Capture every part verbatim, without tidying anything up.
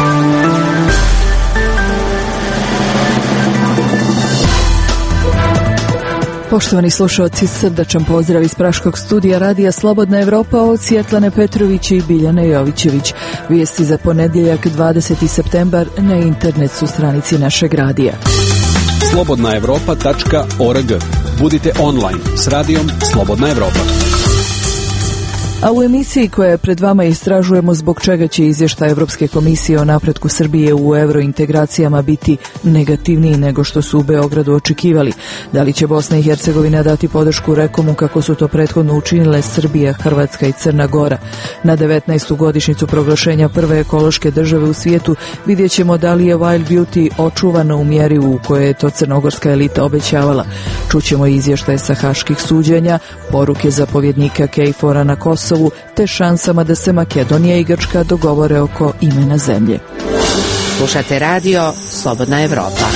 Poštovani slušalci, srdačan pozdrav iz praškog studija Radija Slobodna Evropa od Svjetlane Petrović i Biljane Jovićević. Vijesti za ponedjeljak dvadeseti septembar na internet su stranici našeg radija. slobodna evropa tačka org. Budite online s radijom Slobodna Evropa. A u emisiji koja je pred vama istražujemo zbog čega će izvještaj Evropske komisije o napretku Srbije u eurointegracijama biti negativniji nego što su u Beogradu očekivali. Da li će Bosna i Hercegovina dati podršku Rekomu kako su to prethodno učinile Srbija, Hrvatska i Crna Gora? Na devetnaestu godišnjicu proglašenja prve ekološke države u svijetu vidjet ćemo da li je Wild Beauty očuvana u mjeri u kojoj je to crnogorska elita obećavala. Čućemo izvještaj sa haških suđenja, poruke zapovjednika Kejfora na Kosovu, te šansama da se Makedonija i Grčka dogovore oko imena zemlje. Slušate radio Slobodna Evropa.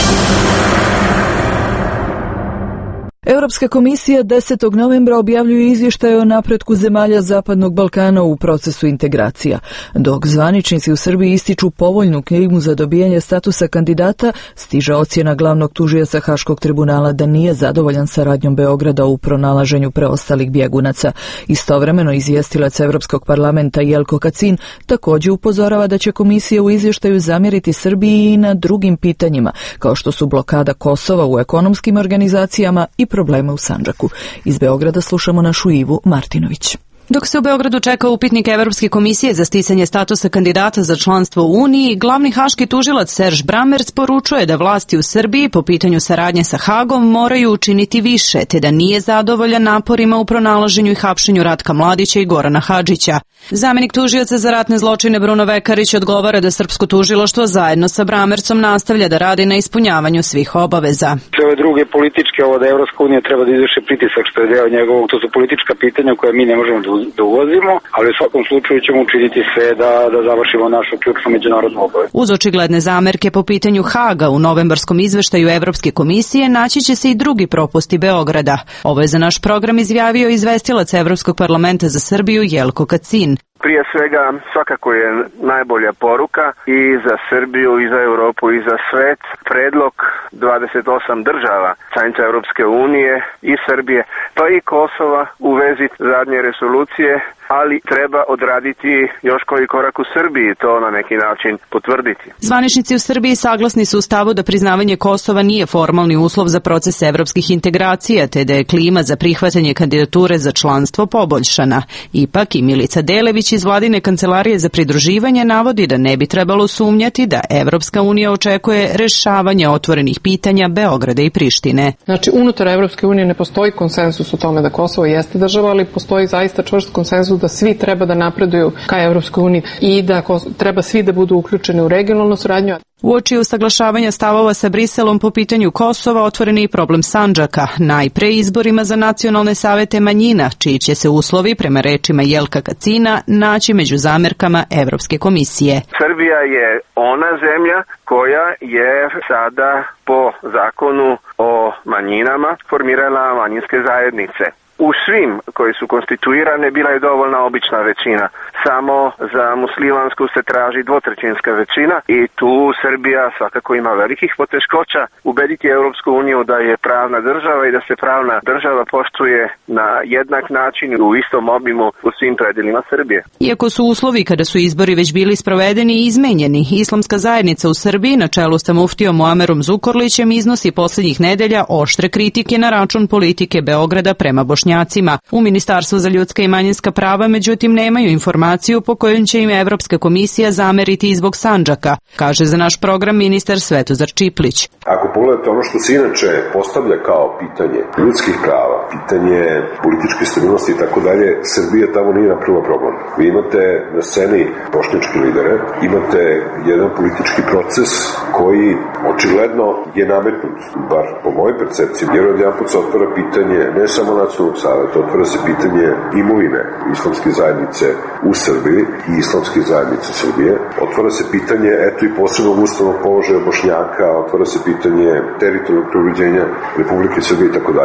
Europska komisija desetog novembra objavljuje izvještaj o napretku zemalja Zapadnog Balkana u procesu integracija. Dok zvaničnici u Srbiji ističu povoljnu klimu za dobijanje statusa kandidata, stiže ocjena glavnog tužioca Haškog tribunala da nije zadovoljan saradnjom Beograda u pronalaženju preostalih bjegunaca. Istovremeno izvjestilac Europskog parlamenta Jelko Kacin također upozorava da će komisija u izvještaju zamjeriti Srbiji i na drugim pitanjima, kao što su blokada Kosova u ekonomskim organizacijama i probleme u Sandžaku. Iz Beograda slušamo našu Ivu Martinović. Dok se u Beogradu čeka upitnik Evropske komisije za sticanje statusa kandidata za članstvo u Uniji, glavni haški tužilac Serž Brammertz poručuje da vlasti u Srbiji po pitanju saradnje sa Hagom moraju učiniti više, te da nije zadovoljan naporima u pronalaženju i hapšenju Ratka Mladića i Gorana Hadžića. Zamenik tužioca za ratne zločine Bruno Vekarić odgovara da srpsko tužilaštvo zajedno sa Brammertzom nastavlja da radi na ispunjavanju svih obaveza. Ove druge političke, ovo da Evropska unija treba da izvrši pritisak što je deo njegovog, to su politička pitanja koje mi ne možemo da da uvozimo, ali u svakom slučaju ćemo učiniti sve da, da završimo našu ključnu međunarodnu obavezu. Uz očigledne zamerke po pitanju Haga u novembarskom izveštaju Evropske komisije naći će se i drugi propusti Beograda. Ovo je za naš program izjavio izvestilac Evropskog parlamenta za Srbiju Jelko Kacin. Prije svega, svakako je najbolja poruka i za Srbiju, i za Europu, i za svet. Predlog dvadeset osam država članica Europske unije i Srbije, pa i Kosova u vezi zadnje resolucije, ali treba odraditi još koji korak u Srbiji, to na neki način potvrditi. Zvaničnici u Srbiji saglasni su u stavu da priznavanje Kosova nije formalni uslov za proces evropskih integracija, te da je klima za prihvatanje kandidature za članstvo poboljšana. Ipak i Milica Delević iz vladine kancelarije za pridruživanje navodi da ne bi trebalo sumnjati da Evropska unija očekuje rešavanje otvorenih pitanja Beograda i Prištine. Znači, unutar Evropske unije ne postoji konsensus o tome da Kosovo jeste država, ali postoji zaista čvrst konsensus da svi treba da napreduju ka Evropskoj uniji i da treba svi da budu uključeni u regionalnu suradnju. Uoči usaglašavanja stavova sa Briselom po pitanju Kosova otvoren je i problem Sandžaka, najpre izborima za nacionalne savete manjina, čiji će se uslovi, prema rečima Jelka Kacina, naći među zamerkama Evropske komisije. Srbija je ona zemlja koja je sada po zakonu o manjinama formirala manjinske zajednice. U svim koji su konstituirane bila je dovoljna obična većina. Samo za muslimansku se traži dvotrećinska većina i tu Srbija svakako ima velikih poteškoća ubediti Europsku uniju da je pravna država i da se pravna država poštuje na jednak način u istom obimu u svim predelima Srbije. Iako su uslovi kada su izbori već bili sprovedeni i izmenjeni, islamska zajednica u Srbiji na čelu sa muftijom Muamerom Zukorlićem iznosi posljednjih nedelja oštre kritike na račun politike Beograda prema Bošnjacima. U Ministarstvu za ljudska i manjinska prava međutim nemaju informaciju po kojoj će im Evropska komisija zameriti i zbog Sandžaka, kaže za naš program ministar Svetozar Čiplić. Ako pogledate ono što se inače postavlja kao pitanje ljudskih prava, pitanje političke stabilnosti i tako dalje, Srbija tamo nije napravila problem. Vi imate na sceni bošnjačke lidere, imate jedan politički proces koji očigledno je nametnut, bar po mojoj percepciji, jer odjedan put se otvara pitanje ne samo nacionalnog saveta, otvara se pitanje imovine islamske zajednice u Srbiji i islamske zajednice Srbije, otvara se pitanje eto i posebnog ustavnog položaja Bošnjaka, otvara se pitanje teritorijalnog preuređenja Republike Srbije i tako dalje.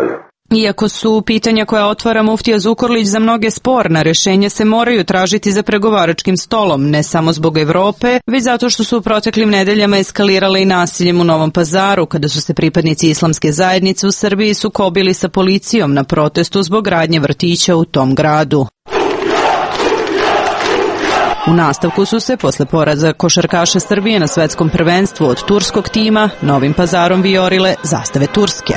Iako su pitanja koja otvara muftija Zukorlić za mnoge sporna, rešenja se moraju tražiti za pregovaračkim stolom, ne samo zbog Evrope, već zato što su u proteklim nedeljama eskalirale i nasiljem u Novom Pazaru, kada su se pripadnici islamske zajednice u Srbiji sukobili sa policijom na protestu zbog gradnje vrtića u tom gradu. U nastavku su se, posle poraza košarkaša Srbije na svetskom prvenstvu od turskog tima, Novim Pazarom vijorile zastave Turske.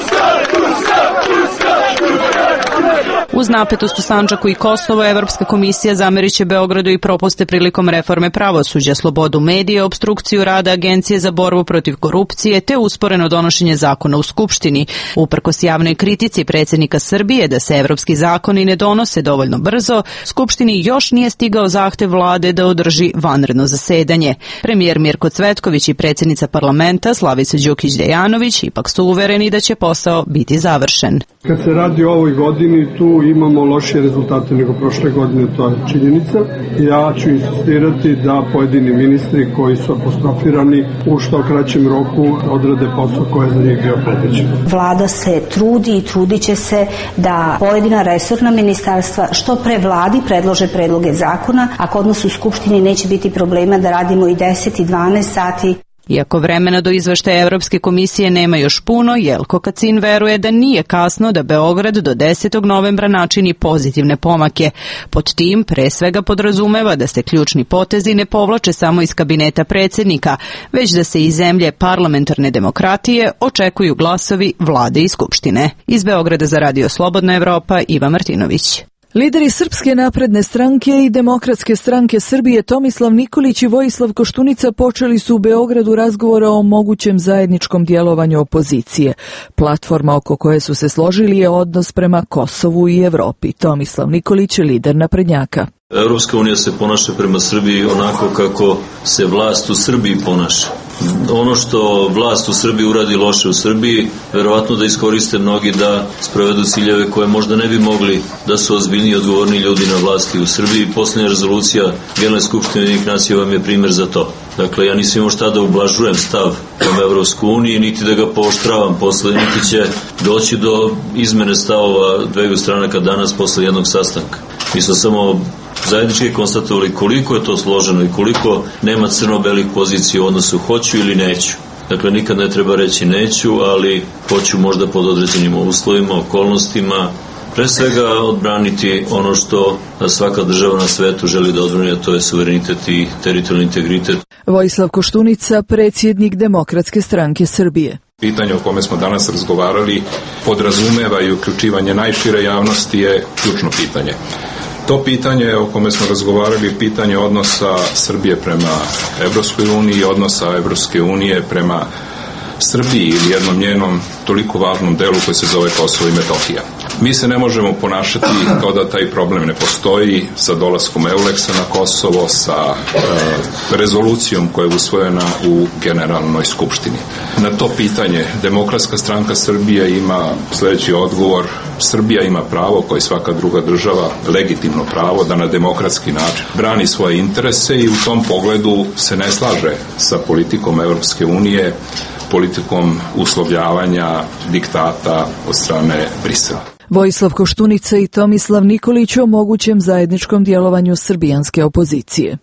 Uz napetost u Sandžaku i Kosovo, Evropska komisija zameriće Beogradu i propuste prilikom reforme pravosuđa, slobodu medija, obstrukciju rada Agencije za borbu protiv korupcije te usporeno donošenje zakona u Skupštini. Uprkos javnoj kritici predsjednika Srbije da se evropski zakoni ne donose dovoljno brzo, Skupštini još nije stigao zahtev vlade da održi vanredno zasedanje. Premijer Mirko Cvetković i predsjednica parlamenta Slavica Đukić-Dejanović ipak su uvereni da će posao biti završen. Kad se radi o ovoj godini, tu imamo lošije rezultate nego prošle godine, to je činjenica. Ja ću insistirati da pojedini ministri koji su apostrofirani u što kraćem roku odrade posao koji je za njih bio predviđen. Vlada se trudi i trudit će se da pojedina resorna ministarstva što pre vladi predlože predloge zakona, a kod nas u Skupštini neće biti problema da radimo i deset i dvanaest sati. Iako vremena do izveštaja Evropske komisije nema još puno, Jelko Kacin veruje da nije kasno da Beograd do desetog novembra načini pozitivne pomake. Pod tim pre svega podrazumeva da se ključni potezi ne povlače samo iz kabineta predsjednika, već da se iz zemlje parlamentarne demokratije očekuju glasovi vlade i skupštine. Iz Beograda za Radio Slobodna Evropa, Iva Martinović. Lideri Srpske napredne stranke i Demokratske stranke Srbije Tomislav Nikolić i Vojislav Koštunica počeli su u Beogradu razgovore o mogućem zajedničkom djelovanju opozicije. Platforma oko koje su se složili je odnos prema Kosovu i Evropi. Tomislav Nikolić je lider naprednjaka. Evropska unija se ponaša prema Srbiji onako kako se vlast u Srbiji ponaša. Ono što vlast u Srbiji uradi loše u Srbiji, verovatno da iskoriste mnogi da sprovedu ciljeve koje možda ne bi mogli da su ozbiljni i odgovorni ljudi na vlasti u Srbiji. Posljednja rezolucija Generalne skupštine Ujedinjenih nacija vam je primjer za to. Dakle, ja nisam imao šta da ublažujem stav prema Evropskoj uniji, niti da ga pooštravam posle, niti će doći do izmene stavova dveju stranaka danas posle jednog sastanka. Mi smo samo zajednički konstatovali koliko je to složeno i koliko nema crno-belih pozicija u odnosu hoću ili neću. Dakle, nikad ne treba reći neću, ali hoću možda pod određenim uslovima, okolnostima, pre svega odbraniti ono što svaka država na svetu želi da odbrani, a to je suverenitet i teritorijalni integritet. Vojislav Koštunica, predsjednik Demokratske stranke Srbije. Pitanje o kome smo danas razgovarali podrazumeva i uključivanje najšire javnosti je ključno pitanje. To pitanje o kome smo razgovarali, pitanje odnosa Srbije prema Evropskoj uniji i odnosa Evropske unije prema Srbiji ili jednom njenom toliko važnom delu koji se zove Kosovo i Metohija. Mi se ne možemo ponašati kao da taj problem ne postoji sa dolaskom Euleksa na Kosovo, sa e, rezolucijom koja je usvojena u Generalnoj skupštini. Na to pitanje Demokratska stranka Srbije ima sljedeći odgovor. Srbija ima pravo, kao i svaka druga država, legitimno pravo da na demokratski način brani svoje interese i u tom pogledu se ne slaže sa politikom Evropske unije, politikom uslovljavanja diktata od strane Brisela. Vojislav Koštunica i Tomislav Nikolić o mogućem zajedničkom djelovanju srbijanske opozicije.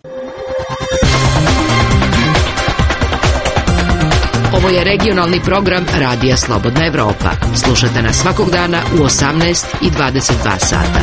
Ovo je regionalni program Radija Slobodna Evropa. Slušate nas svakog dana u osamnaest i dvadeset dva sata.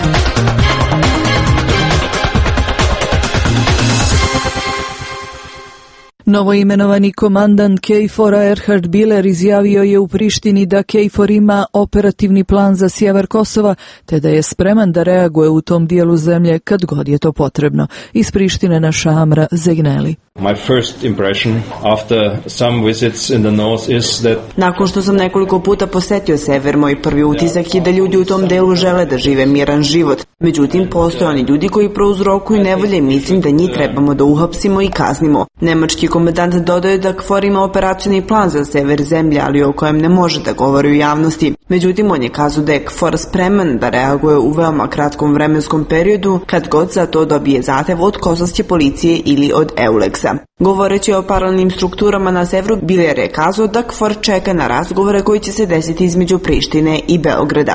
Novoimenovani komandant KFOR-a Erhard Biller izjavio je u Prištini da KFOR ima operativni plan za sjever Kosova, te da je spreman da reaguje u tom dijelu zemlje kad god je to potrebno. Iz Prištine naša Amra Zegneli. My first impression after some visits in the north is that Nakon što sam nekoliko puta posetio sever, moj prvi utisak je da ljudi u tom delu žele da žive miran život. Međutim, postoje oni ljudi koji prouzrokuju nevolje i mislim da njih trebamo da uhapsimo i kaznimo. Nemački komandant Komandant dodaje da KFOR ima operacioni plan za sever zemlje, ali o kojem ne može da govori u javnosti. Međutim, on je kazao da je KFOR spreman da reaguje u veoma kratkom vremenskom periodu kad god za to dobije zahtev od kosovske policije ili od EULEX-a. Govoreći o paralelnim strukturama na severu, Biler je kazao da KFOR čeka na razgovore koji će se desiti između Prištine i Beograda.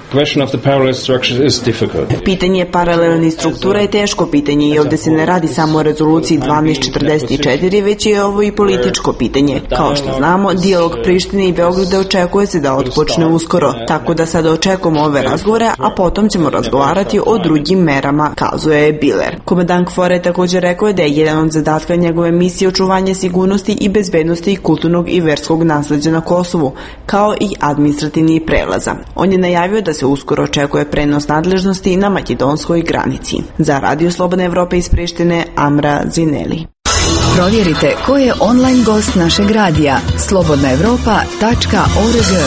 Pitanje paralelnih struktura je teško pitanje i ovdje se ne radi samo o rezoluciji dvanaest četrdeset četiri, već je ovo i političko pitanje. Kao što znamo, dijalog Prištine i Beograda očekuje se da otpočne uskoro, tako da sada očekujemo ove razgovore, a potom ćemo razgovarati o drugim merama, kazuje Biler. Komandant KFOR je također rekao da je jedan od zadatka njegove misije očuvanje sigurnosti i bezbednosti kulturnog i verskog nasleđa na Kosovu, kao i administrativnih prelaza. On je najavio da se uskoro očekuje prenos nadležnosti na makedonskoj granici. Za Radio Slobodne Evrope iz Prištine, Amra Zineli. Provjerite ko je online gost našeg radija slobodna evropa tačka org.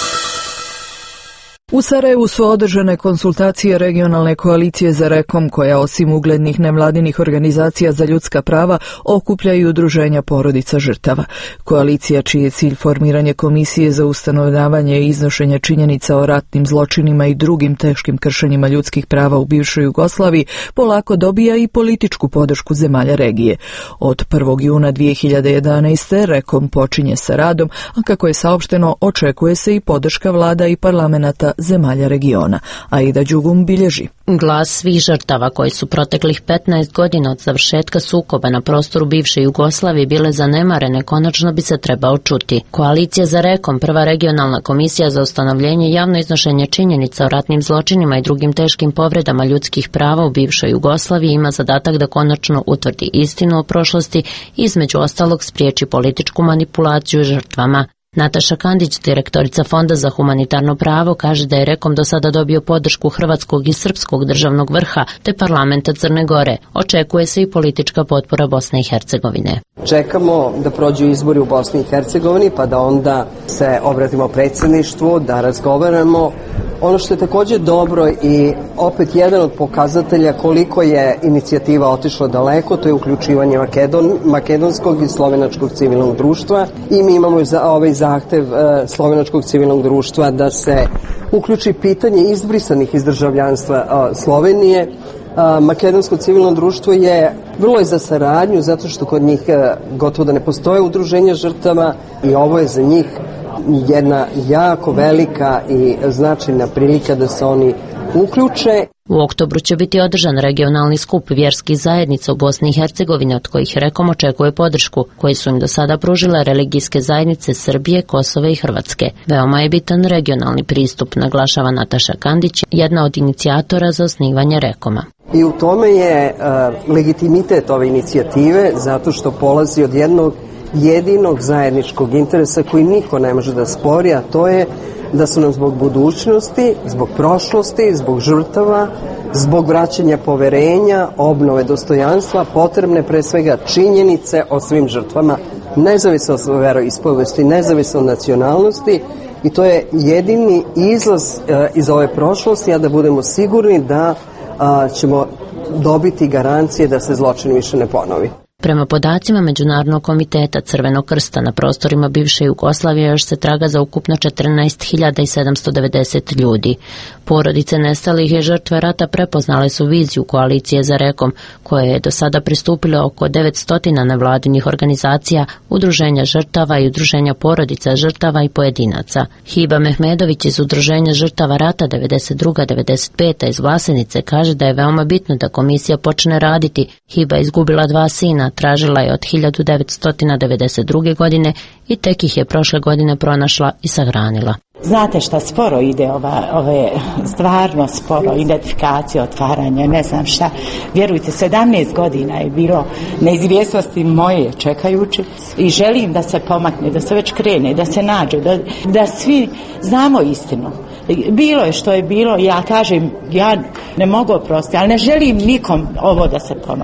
U Sarajevu su održane konsultacije regionalne koalicije za Rekom, koja osim uglednih nevladinih organizacija za ljudska prava okuplja i udruženja porodica žrtava. Koalicija, čiji je cilj formiranje komisije za ustanovljavanje i iznošenje činjenica o ratnim zločinima i drugim teškim kršenjima ljudskih prava u bivšoj Jugoslaviji, polako dobija i političku podršku zemalja regije. Od prvog juna dvije hiljade jedanaeste. Rekom počinje sa radom, a kako je saopšteno, očekuje se i podrška vlada i parlamenta zemalja regiona. Aida Đugum bilježi. Glas svih žrtava koji su proteklih petnaest godina od završetka sukoba na prostoru bivše Jugoslavije bile zanemarene, konačno bi se trebao čuti. Koalicija za Rekom, prva regionalna komisija za ustanovljenje i javno iznošenje činjenica o ratnim zločinima i drugim teškim povredama ljudskih prava u bivšoj Jugoslaviji, ima zadatak da konačno utvrdi istinu o prošlosti i između ostalog spriječi političku manipulaciju žrtvama. Nataša Kandić, direktorica Fonda za humanitarno pravo, kaže da je Rekom do sada dobio podršku hrvatskog i srpskog državnog vrha te parlamenta Crne Gore. Očekuje se i politička potpora Bosne i Hercegovine. Čekamo da prođu izbori u Bosni i Hercegovini, pa da onda se obratimo predsjedništvu, da razgovaramo. Ono što je također dobro i opet jedan od pokazatelja koliko je inicijativa otišla daleko, to je uključivanje Makedon, makedonskog i slovenačkog civilnog društva, i mi imamo za ovaj zahtev e, slovenačkog civilnog društva da se uključi pitanje izbrisanih iz državljanstva e, Slovenije. A, makedonsko civilno društvo je vrlo je za saradnju, zato što kod njih e, gotovo da ne postoje udruženja žrtava i ovo je za njih jedna jako velika i značajna prilika da se oni uključe. U oktobru će biti održan regionalni skup vjerskih zajednica u Bosni i Hercegovini, od kojih Rekom očekuje podršku, koji su im do sada pružile religijske zajednice Srbije, Kosova i Hrvatske. Veoma je bitan regionalni pristup, naglašava Nataša Kandić, jedna od inicijatora za osnivanje Rekoma. I u tome je uh, legitimitet ove inicijative, zato što polazi od jednog jedinog zajedničkog interesa koji niko ne može da spori, a to je da su nam zbog budućnosti, zbog prošlosti, zbog žrtava, zbog vraćanja poverenja, obnove dostojanstva potrebne pre svega činjenice o svim žrtvama, nezavisno od veroispovesti, nezavisno od nacionalnosti, i to je jedini izlaz e, iz ove prošlosti, a da budemo sigurni da a, ćemo dobiti garancije da se zločin više ne ponovi. Prema podacima Međunarodnog komiteta Crvenog krsta, na prostorima bivše Jugoslavije još se traga za ukupno četrnaest hiljada sedamsto devedeset ljudi. Porodice nestalih i žrtve rata prepoznale su viziju koalicije za Rekom, koje je do sada pristupilo oko devetsto nevladinih organizacija, udruženja žrtava i udruženja porodica žrtava i pojedinaca. Hiba Mehmedović iz udruženja žrtava rata devedeset druga devedeset peta iz Vlasenice kaže da je veoma bitno da komisija počne raditi. Hiba izgubila dva sina, tražila je od hiljadu devetsto devedeset druge. godine i tek ih je prošle godine pronašla i sahranila. Znate šta, sporo ide ova, ove, stvarno sporo, identifikacija, otvaranje, ne znam šta. Vjerujte, sedamnaest godina je bilo neizvjesnosti moje čekajući i želim da se pomakne, da se već krene, da se nađe, da, da svi znamo istinu. Bilo je što je bilo, ja kažem, ja ne mogu oprostiti, ali ne želim nikom ovo da se ponovi.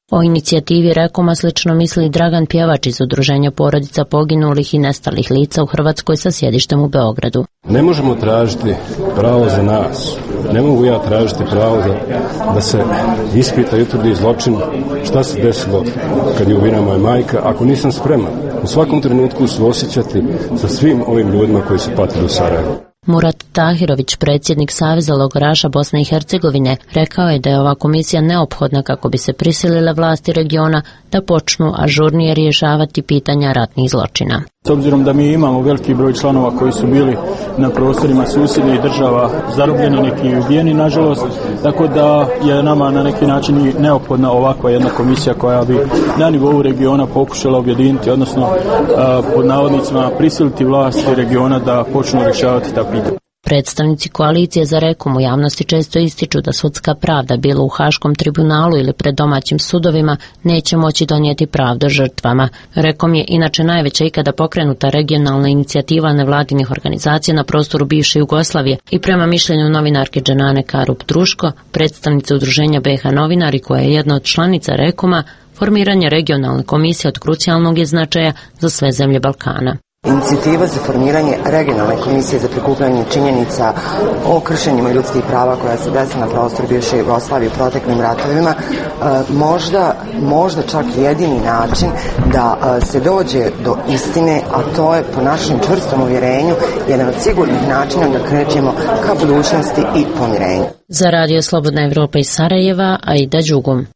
O inicijativi Rekoma slično misli Dragan Pjevač iz Udruženja porodica poginulih i nestalih lica u Hrvatskoj sa sjedištem u Beogradu. Ne možemo tražiti pravo za nas. Ne mogu ja tražiti pravo za, da se ispita i utvrdi zločin šta se desilo kad je ubijena moja majka, ako nisam spreman u svakom trenutku suosjećati sa svim ovim ljudima koji su patili u Sarajevu. Murat Tahirović, predsjednik Saveza logoraša Bosne i Hercegovine, rekao je da je ova komisija neophodna kako bi se prisilile vlasti regiona da počnu ažurnije rješavati pitanja ratnih zločina. S obzirom da mi imamo veliki broj članova koji su bili na prostorima susjednih država zarobljeni, neki i ubijeni, nažalost, tako da je nama na neki način i neophodna ovakva jedna komisija koja bi na nivou regiona pokušala objediniti, odnosno pod navodnicima prisiliti vlasti regiona da počnu rješavati ta pitanja. Predstavnici koalicije za Rekom u javnosti često ističu da sudska pravda, bilo u Haškom tribunalu ili pred domaćim sudovima, neće moći donijeti pravdu žrtvama. Rekom je inače najveća ikada pokrenuta regionalna inicijativa nevladinih organizacija na prostoru bivše Jugoslavije i prema mišljenju novinarke Dženane Karup-Druško, predstavnice udruženja B H Novinari, koja je jedna od članica Rekoma, formiranje regionalne komisije od krucijalnog je značaja za sve zemlje Balkana. Inicijativa za formiranje regionalne komisije za prikupljanje činjenica o kršenjima ljudskih prava koja se desila na prostoru bivše Jugoslavije u proteklim ratovima možda, možda čak jedini način da se dođe do istine, a to je po našem čvrstom uvjerenju jedan od sigurnih načina da krećemo ka budućnosti i pomirenju. Za Radio Slobodna Evropa iz Sarajeva, Aida Đugum.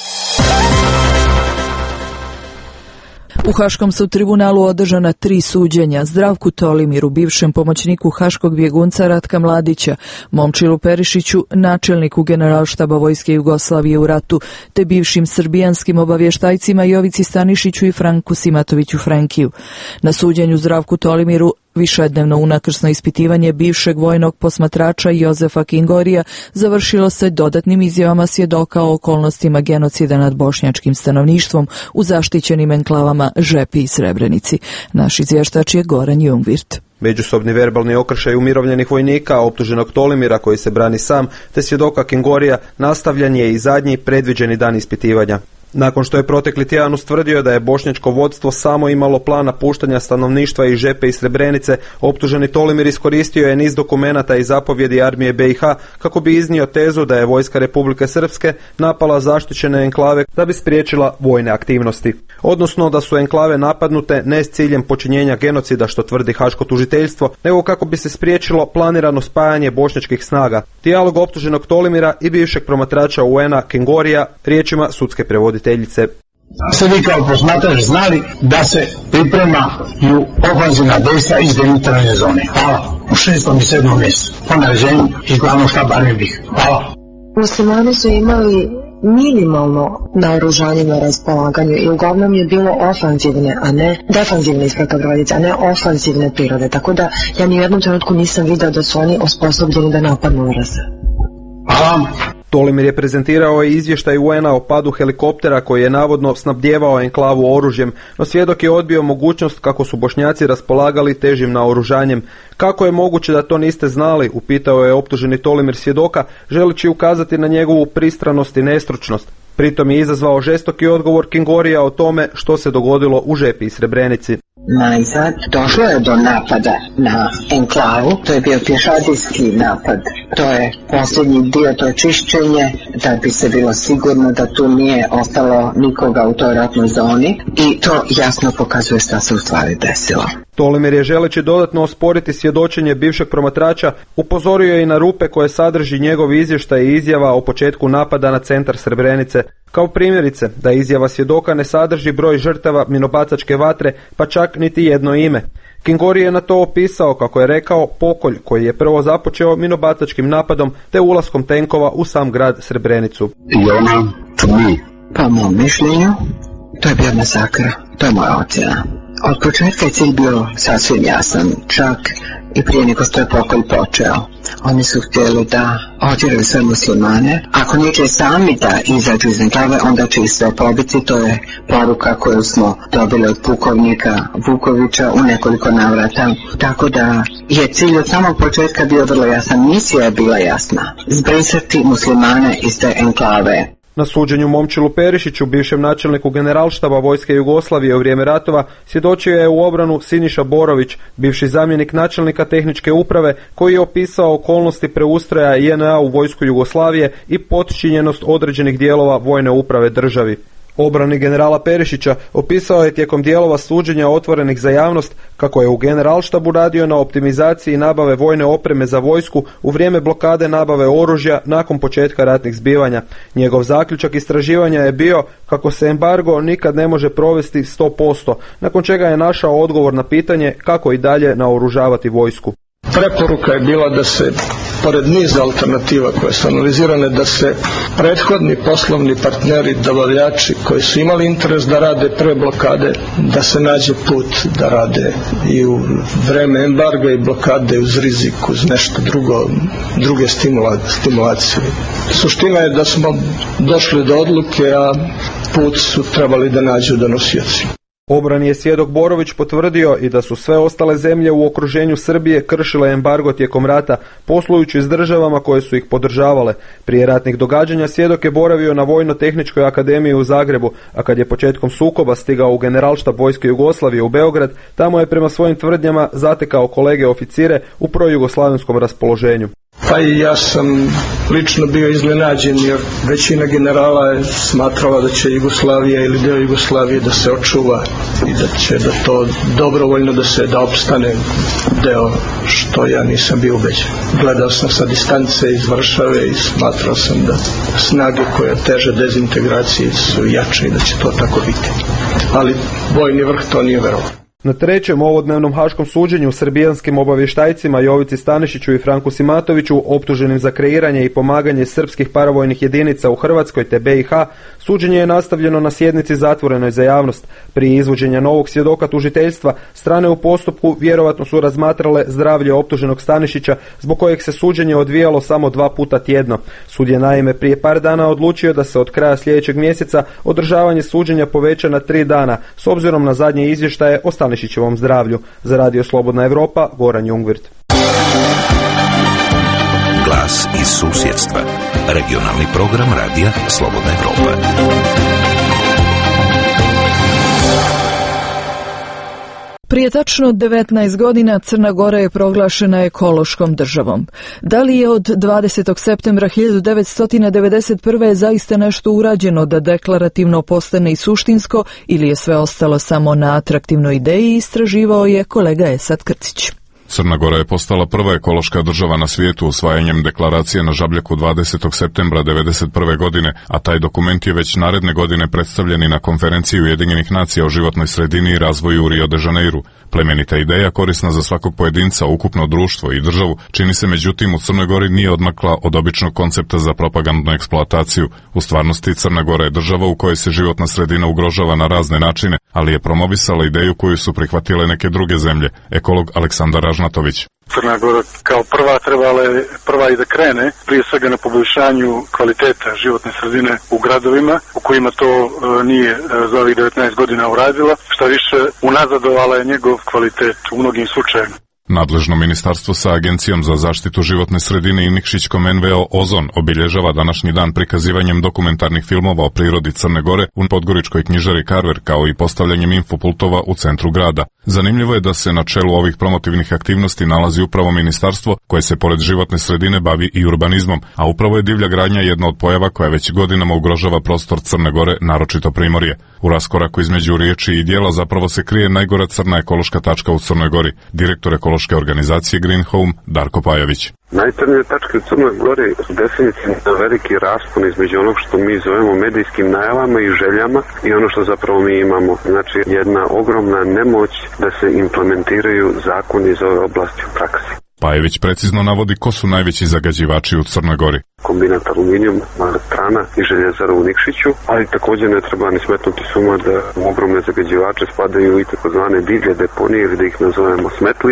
U Haškom su tribunalu održana tri suđenja: Zdravku Tolimiru, bivšem pomoćniku haškog bjegunca Ratka Mladića, Momčilu Perišiću, načelniku Generalštaba Vojske Jugoslavije u ratu, te bivšim srbijanskim obavještajcima Jovici Stanišiću i Franku Simatoviću Frankiju. Na suđenju Zdravku Tolimiru višednevno unakrsno ispitivanje bivšeg vojnog posmatrača Jozefa Kingorija završilo se dodatnim izjavama svjedoka o okolnostima genocida nad bošnjačkim stanovništvom u zaštićenim enklavama Žepi i Srebrenici. Naš izvještač je Goran Jungvirt. Međusobni verbalni okršaj umirovljenih vojnika, optuženog Tolimira koji se brani sam, te svjedoka Kingorija nastavljan je i zadnji predviđeni dan ispitivanja. Nakon što je protekli tjedan ustvrdio da je bošnjačko vodstvo samo imalo plan napuštanja stanovništva iz Žepe i Srebrenice, optuženi Tolimir iskoristio je niz dokumenata i zapovjedi armije B i H kako bi iznio tezu da je vojska Republike Srpske napala zaštićene enklave da bi spriječila vojne aktivnosti. Odnosno da su enklave napadnute ne s ciljem počinjenja genocida, što tvrdi haško tužiteljstvo, nego kako bi se spriječilo planirano spajanje bošnjačkih snaga. Dijalog optuženog Tolimira i bivšeg promatrača U N-a Kingorija riječima sudske prevoditeljice. Ste vi kao posmatrač znali da se pripremaju ofanzivna dejstva iz delimitirane zone? Hvala. U šestom i sedmom mjestu. Po naređenju iz glavnog štaba armije B i H. Hvala. Muslimani su imali minimalno naoružanje na raspolaganju i uglavnom je bilo ofanzivne, a ne defanzivne, ispravka brodice, a ne ofanzivne prirode. Tako da ja ni u jednom trenutku nisam vidio da su oni osposobljeni da napadnu R S. Hvala. Tolimir je prezentirao i izvještaj U N-a o padu helikoptera koji je navodno snabdjevao enklavu oružjem, no svjedok je odbio mogućnost kako su Bošnjaci raspolagali težim naoružanjem. Kako je moguće da to niste znali, upitao je optuženi Tolimir svjedoka, želeći ukazati na njegovu pristranost i nestručnost. Pritom je izazvao žestoki odgovor Kingorija o tome što se dogodilo u Žepi i Srebrenici. Najzad došlo je do napada na enklavu, to je bio pješadijski napad, to je posljednji dio, to je čišćenje da bi se bilo sigurno da tu nije ostalo nikoga u toj ratnoj zoni i to jasno pokazuje šta se u stvari desilo. Tolimir je, želeći dodatno osporiti svjedočenje bivšeg promatrača, upozorio je i na rupe koje sadrži njegov izvještaj i izjava o početku napada na centar Srebrenice, kao primjerice da izjava svjedoka ne sadrži broj žrtava minobacačke vatre, pa čak niti jedno ime. Kingori je na to opisao, kako je rekao, pokolj koji je prvo započeo minobacačkim napadom te ulaskom tenkova u sam grad Srebrenicu. I ona, to mi. Po mom mišljenju, to je bio masakr, to je moja ocjena. Od početka je cilj bio sasvim jasan, čak i prije nego što je pokolj počeo. Oni su htjeli da otjeraju sve muslimane. Ako neće sami da izađu iz enklave, onda će ih sve pobiti. To je poruka koju smo dobili od pukovnika Vukovića u nekoliko navrata. Tako da je cilj od samog početka bio vrlo jasan. Misija je bila jasna. Zbrisati muslimane iz te enklave. Na suđenju Momčilu Perišiću, bivšem načelniku Generalštaba Vojske Jugoslavije u vrijeme ratova, svjedočio je u obranu Siniša Borović, bivši zamjenik načelnika tehničke uprave, koji je opisao okolnosti preustroja J N A u Vojsku Jugoslavije i potčinjenost određenih dijelova vojne uprave državi. Obrani generala Perišića opisao je tijekom dijelova suđenja otvorenih za javnost kako je u Generalštabu radio na optimizaciji nabave vojne opreme za vojsku u vrijeme blokade nabave oružja nakon početka ratnih zbivanja. Njegov zaključak istraživanja je bio kako se embargo nikad ne može provesti sto posto, nakon čega je našao odgovor na pitanje kako i dalje naoružavati vojsku. Preporuka je bila da se, pored niza alternativa koje su analizirane, da se prethodni poslovni partneri, dobavljači koji su imali interes da rade pre blokade, da se nađe put da rade i u vreme embarga i blokade uz rizik, uz nešto drugo, druge stimulacije. Suština je da smo došli do odluke, a put su trebali da nađu donosioci. Obrani je svjedok Borović potvrdio i da su sve ostale zemlje u okruženju Srbije kršile embargo tijekom rata, poslujući s državama koje su ih podržavale. Prije ratnih događanja svjedok je boravio na Vojno-tehničkoj akademiji u Zagrebu, a kad je početkom sukoba stigao u Generalštab Vojske Jugoslavije u Beograd, tamo je prema svojim tvrdnjama zatekao kolege oficire u projugoslavenskom raspoloženju. Pa i ja sam lično bio iznenađen, jer većina generala je smatrala da će Jugoslavija ili deo Jugoslavije da se očuva i da će da to dobrovoljno da se da opstane deo, što ja nisam bio ubeđen. Gledao sam sa distance iz Varšave i smatrao sam da snage koje teže dezintegracije su jače i da će to tako biti. Ali vojni vrh to nije verovao. Na trećem ovodnevnom haškom suđenju srbijanskim obavještajcima Jovici Stanišiću i Franku Simatoviću, optuženim za kreiranje i pomaganje srpskih paravojnih jedinica u Hrvatskoj te B i H, suđenje je nastavljeno na sjednici zatvorenoj za javnost. Prije izvođenja novog svjedoka tužiteljstva, strane u postupku vjerovatno su razmatrale zdravlje optuženog Stanišića, zbog kojeg se suđenje odvijalo samo dva puta tjedno. Sud je naime prije par dana odlučio da se od kraja sljedećeg mjeseca održavanje suđenja poveća na tri dana, s obzirom na zadnje izvještaje o Stanišićevom zdravlju. Za Radio Slobodna Evropa, Goran Jungwirth. Glas iz susjedstva. Regionalni program Radija Slobodna Evropa. Prije tačno devetnaest godina Crna Gora je proglašena ekološkom državom. Da li je od dvadesetog septembra hiljadu devetsto devedeset prve zaista nešto urađeno da deklarativno postane i suštinsko, ili je sve ostalo samo na atraktivnoj ideji, istraživao je kolega Esad Krcić. Crna Gora je postala prva ekološka država na svijetu usvajanjem deklaracije na Žabljaku dvadesetog septembra devedeset prve godine, a taj dokument je već naredne godine predstavljen i na konferenciji Ujedinjenih nacija o životnoj sredini i razvoju u Rio de Janeiru. Plemenita ideja, korisna za svakog pojedinca, ukupno društvo i državu, čini se međutim u Crnoj Gori nije odmakla od običnog koncepta za propagandnu eksploataciju. U stvarnosti Crna Gora je država u kojoj se životna sredina ugrožava na razne načine, ali je promovisala ideju koju su prihvatile neke druge zemlje. Ekolog Aleksandar Ražnatović. Crna Gora kao prva trebala je prva i da krene, prije svega na poboljšanju kvaliteta životne sredine u gradovima, u kojima to e, nije e, za ovih devetnaest godina uradila, šta više unazadovala je njegov kvalitet u mnogim slučajevima. Nadležno ministarstvo sa Agencijom za zaštitu životne sredine i Nikšićkom N V O Ozon obilježava današnji dan prikazivanjem dokumentarnih filmova o prirodi Crne Gore u podgoričkoj knjižari Karver, kao i postavljanjem infopultova u centru grada. Zanimljivo je da se na čelu ovih promotivnih aktivnosti nalazi upravo ministarstvo koje se pored životne sredine bavi i urbanizmom, a upravo je divlja gradnja jedna od pojava koja već godinama ugrožava prostor Crne Gore, naročito Primorje. U raskoraku između riječi i dijela zapravo se krije najgora crna ekološka tačka u Crnoj Gori. Direktor ekološke organizacije Green Home Darko Pajović. Najcrnije tačke u Crnoj Gori su definitivno veliki raspon između onog što mi zovemo medijskim najavama i željama i ono što zapravo mi imamo. Znači jedna ogromna nemoć da se implementiraju zakoni iz ove oblasti u praksi. Pajević precizno navodi ko su najveći zagađivači u Crnoj Gori. Kombinat aluminijum, elektrana i željezara u Nikšiću, ali također ne treba ni smetnuti suma da u ogromne zagađivače spadaju i takozvane divlje deponije ili da ih nazovemo smetlišta.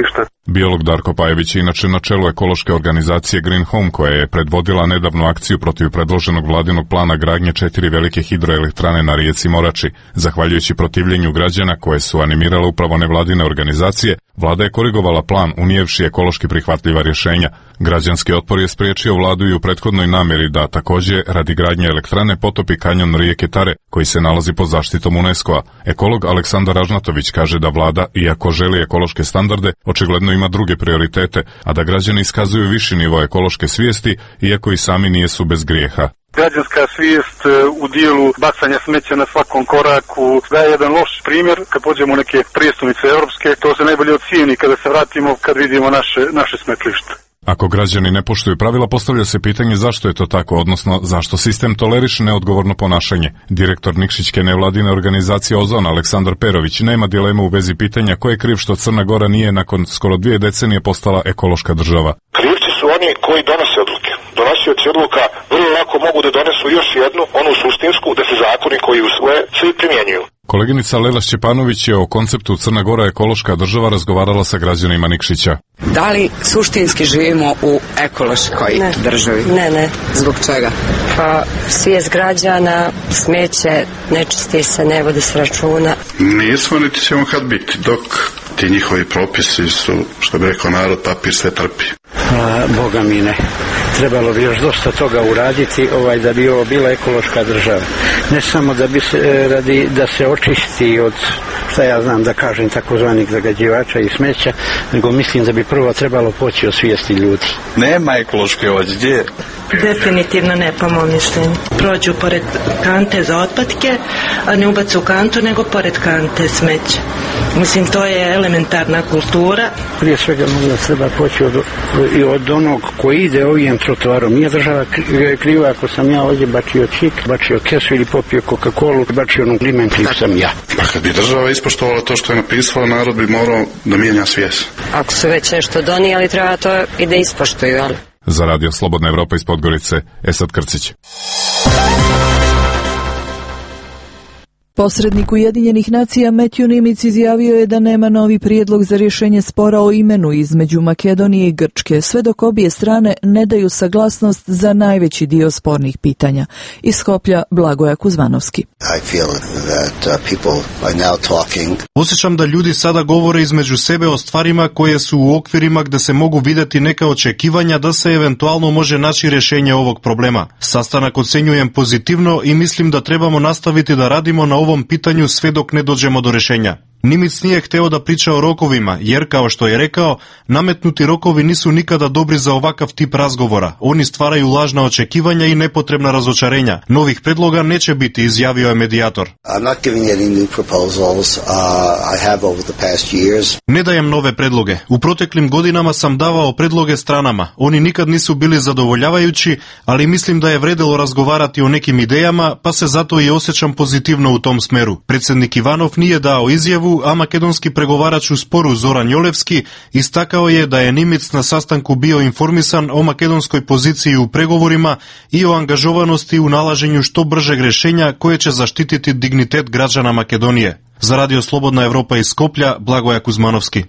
Biolog Darko Pajević je inače na čelu ekološke organizacije Green Home, koja je predvodila nedavnu akciju protiv predloženog vladinog plana gradnje četiri velike hidroelektrane na rijeci Morači. Zahvaljujući protivljenju građana koje su animirale upravo nevladine organizacije, vlada je korigovala plan unijevši ekološki prihvatljiva rješenja. Građanski otpor je spriječio vladu i u prethodnoj namjeri da također radi gradnje elektrane potopi kanjon rijeke Tare, koji se nalazi pod zaštitom UNESCO-a. Ekolog Aleksandar Ražnatović kaže da vlada, iako želi ekološke standarde, očigledno ima druge prioritete, a da građani iskazuju viši nivo ekološke svijesti, iako i sami nijesu bez grijeha. Građanska svijest u dijelu bacanja smeća na svakom koraku daje jedan loš primjer. Kad pođemo u neke prijestolnice europske, to se najbolje ocijeni kada se vratimo, kad vidimo naše, naše smetlište. Ako građani ne poštuju pravila, postavlja se pitanje zašto je to tako, odnosno zašto sistem toleriše neodgovorno ponašanje. Direktor Nikšićke nevladine organizacije Ozon, Aleksandar Perović, nema dilemu u vezi pitanja ko je kriv što Crna Gora nije nakon skoro dvije decenije postala ekološka država. Krivci su oni koji donose odluke. Donosioci odluka vrlo lako mogu da donesu još jednu, onu suštinsku, da se zakoni koji usvoje svi primjenjuju. Koleginica Lela Šćepanović je o konceptu Crna Gora ekološka država razgovarala sa građanima Nikšića. Da li suštinski živimo u ekološkoj ne. državi? Ne, ne. Zbog čega? Pa svijest građana, smeće, ne čisti se, ne vodi se računa. Nismo niti ćemo kad biti, dok ti njihovi propisi su, što bi rekao narod, papir sve trpi. A, Boga mi ne. Trebalo bi još dosta toga uraditi ovaj, da bi ovo bila ekološka država. Ne samo da bi se radi da se očisti od, šta ja znam da kažem, takozvanih zagađivača i smeća, nego mislim da bi prvo trebalo poći od svijesti ljudi. Nema ekološke ovdje, gdje je? Definitivno ne, po mom mišljenju. Prođu pored kante za otpadke, a ne ubacu u kantu, nego pored kante smeće. Mislim, to je elementarna kultura. Prije svega možda treba poći od, i od onog koji ide ovim trotoarom. Nije država kriva ako sam ja ovdje bačio čik, bačio kesu ili popio Coca-Colu, bačio onu limen, kriv sam ja. Pa kad bi država ispoštovala to što je napisala, narod bi morao da mijenja svijest. Ako su već nešto donijeli, treba to i da ispoštuju, ali... Za Radio Slobodna Evropa iz Podgorice, Esad Krcić. Posrednik Ujedinjenih nacija Matthew Nimitz izjavio je da nema novi prijedlog za rješenje spora o imenu između Makedonije i Grčke, sve dok obje strane ne daju saglasnost za najveći dio spornih pitanja. Iz Skoplja, Blagoja Kuzmanovski. Osjećam da ljudi sada govore između sebe o stvarima koje su u okvirima gdje se mogu vidjeti neka očekivanja da se eventualno može naći rješenje ovog problema. Sastanak ocenjujem pozitivno i mislim da trebamo nastaviti da radimo na ovom pitanju sve dok ne dođemo do rješenja. Nimitz nije hteo da priča o rokovima, jer, kao što je rekao, nametnuti rokovi nisu nikada dobri za ovakav tip razgovora. Oni stvaraju lažna očekivanja i nepotrebna razočarenja. Novih predloga neće biti, izjavio je medijator. Ne dajem nove predloge. U proteklim godinama sam davao predloge stranama. Oni nikad nisu bili zadovoljavajući, ali mislim da je vredelo razgovarati o nekim idejama, pa se zato i osjećam pozitivno u tom smeru. Predsjednik Ivanov nije dao izjavu, a makedonski pregovarač u sporu Zoran Jolevski istakao je da je Nimitz na sastanku bio informisan o makedonskoj poziciji u pregovorima i o angažovanosti u nalaženju što bržeg rješenja koje će zaštititi dignitet građana Makedonije. Za Radio Slobodna Evropa iz Skoplja, Blagoja Kuzmanovski.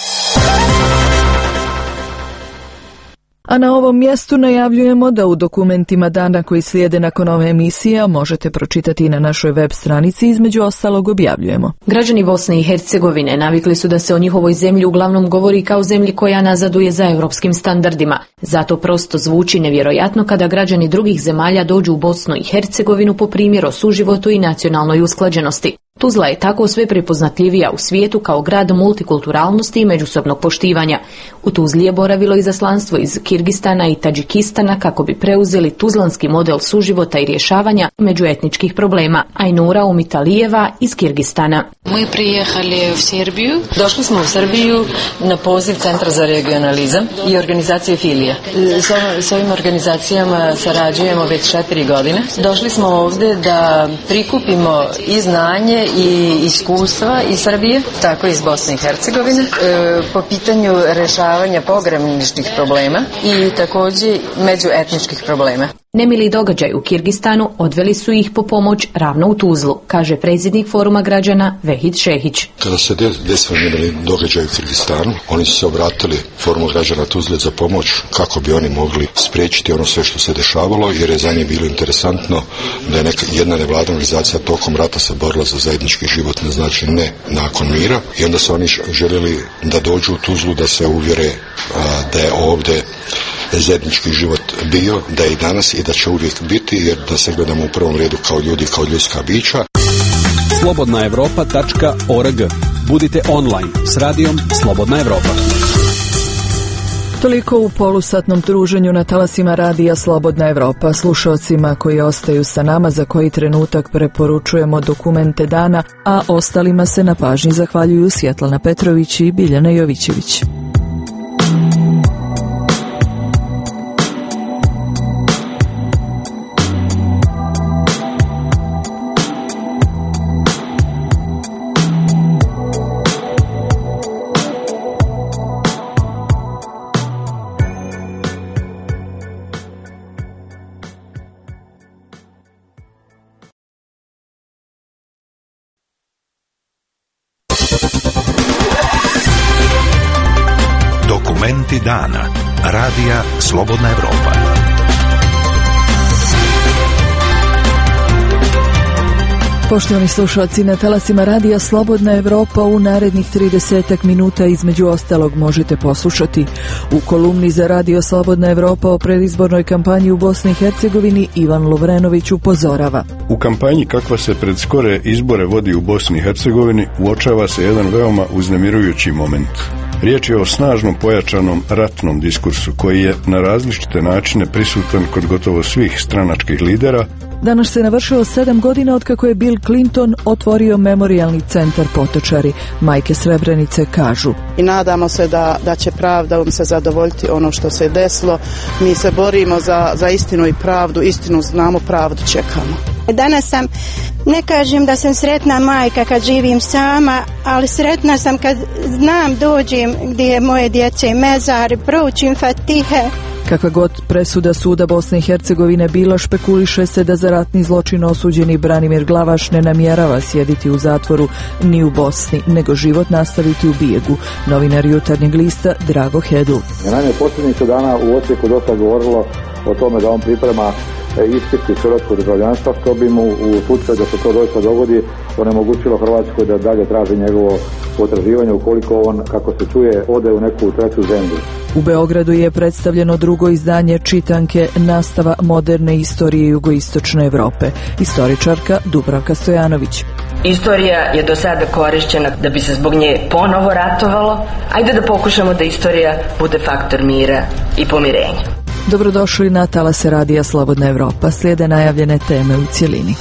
A na ovom mjestu najavljujemo da u dokumentima dana koji slijede nakon ove emisije možete pročitati na našoj web stranici, između ostalog objavljujemo. Građani Bosne i Hercegovine navikli su da se o njihovoj zemlji uglavnom govori kao zemlji koja nazaduje za europskim standardima. Zato prosto zvuči nevjerojatno kada građani drugih zemalja dođu u Bosnu i Hercegovinu po primjeru suživotu i nacionalnoj usklađenosti. Tuzla je tako sve prepoznatljivija u svijetu kao grad multikulturalnosti i međusobnog poštivanja. U Tuzli je boravilo izaslanstvo iz Kirgistana i Tadžikistana kako bi preuzeli tuzlanski model suživota i rješavanja međuetničkih problema. Ajnura Umitalijeva iz Kirgistana. Mi prijehali u Srbiju. Došli smo u Srbiju na poziv Centra za regionalizam i organizacije Filija. S ovim organizacijama sarađujemo već četiri godine. Došli smo ovdje da prikupimo i znanje i iskustva iz Srbije, tako i iz Bosne i Hercegovine, e, po pitanju rješavanja pograničnih problema i također međuetničkih problema. Nemili događaj u Kirgistanu odveli su ih po pomoć ravno u Tuzlu, kaže predsjednik Foruma građana Vehid Šehić. Kada se desio nemili događaj u Kirgistanu, oni su se obratili Forumu građana Tuzle za pomoć kako bi oni mogli spriječiti ono sve što se dešavalo, jer je za njih bilo interesantno da je neka, jedna nevladna organizacija tokom rata se borila za zajednički život, ne znači ne nakon mira, i onda su oni željeli da dođu u Tuzlu da se uvjere a, da je ovdje zajednički život bio, da je i danas i da će uvijek biti, jer da se gledamo u prvom redu kao ljudi, kao ljudska bića. slobodna europa tačka org. Budite online s radijom Slobodna Evropa. Toliko u polusatnom druženju na talasima radija Slobodna Evropa. Slušalcima koji ostaju sa nama za koji trenutak preporučujemo dokumente dana, a ostalima se na pažnji zahvaljuju Svjetlana Petrović i Biljana Jovićević. Dokumenti dana. Radija Slobodna Evropa. Poštovani slušalci, na talasima radija Slobodna Evropa u narednih tridesetak minuta između ostalog možete poslušati u kolumni za radio Slobodna Evropa o predizbornoj kampanji u Bosni i Hercegovini Ivan Lovrenović upozorava. U kampanji kakva se pred skore izbore vodi u Bosni i Hercegovini uočava se jedan veoma uznemirujući moment. Riječ je o snažnom pojačanom ratnom diskursu koji je na različite načine prisutan kod gotovo svih stranačkih lidera. Danas se navršilo sedam godina od kako je Bill Clinton otvorio memorijalni centar Potočari. Majke Srebrenice kažu: I nadamo se da, da će pravdom se zadovoljiti ono što se desilo. Mi se borimo za, za istinu i pravdu. Istinu znamo, pravdu čekamo. Danas sam, ne kažem da sam sretna majka kad živim sama, ali sretna sam kad znam, dođem gdje je moje djece mezar, proučim Fatihe. Kakva god presuda suda Bosne i Hercegovine bila, špekuliše se da za ratni zločin osuđeni Branimir Glavaš ne namjerava sjediti u zatvoru ni u Bosni, nego život nastaviti u bijegu. Novinar Jutarnjeg lista Drago Hedl. Naime, posljednjih se dana u Osijeku dosta govorilo o tome da on priprema ispit iz hrvatskog državljanstva, što bi mu u slučaju da se to doista dogodi onemogućilo Hrvatskoj da dalje traži njegovo potraživanje ukoliko on, kako se čuje, ode u neku treću zemlju. U Beogradu je predstavljeno drugo izdanje čitanke Nastava moderne istorije jugoistočne Evrope. Istoričarka Dubravka Stojanović. Istorija je do sada korišćena da bi se zbog nje ponovo ratovalo. Ajde da pokušamo da istorija bude faktor mira i pomirenja. Dobrodošli na talase radija Slobodna Evropa. Slijede najavljene teme u cjelini.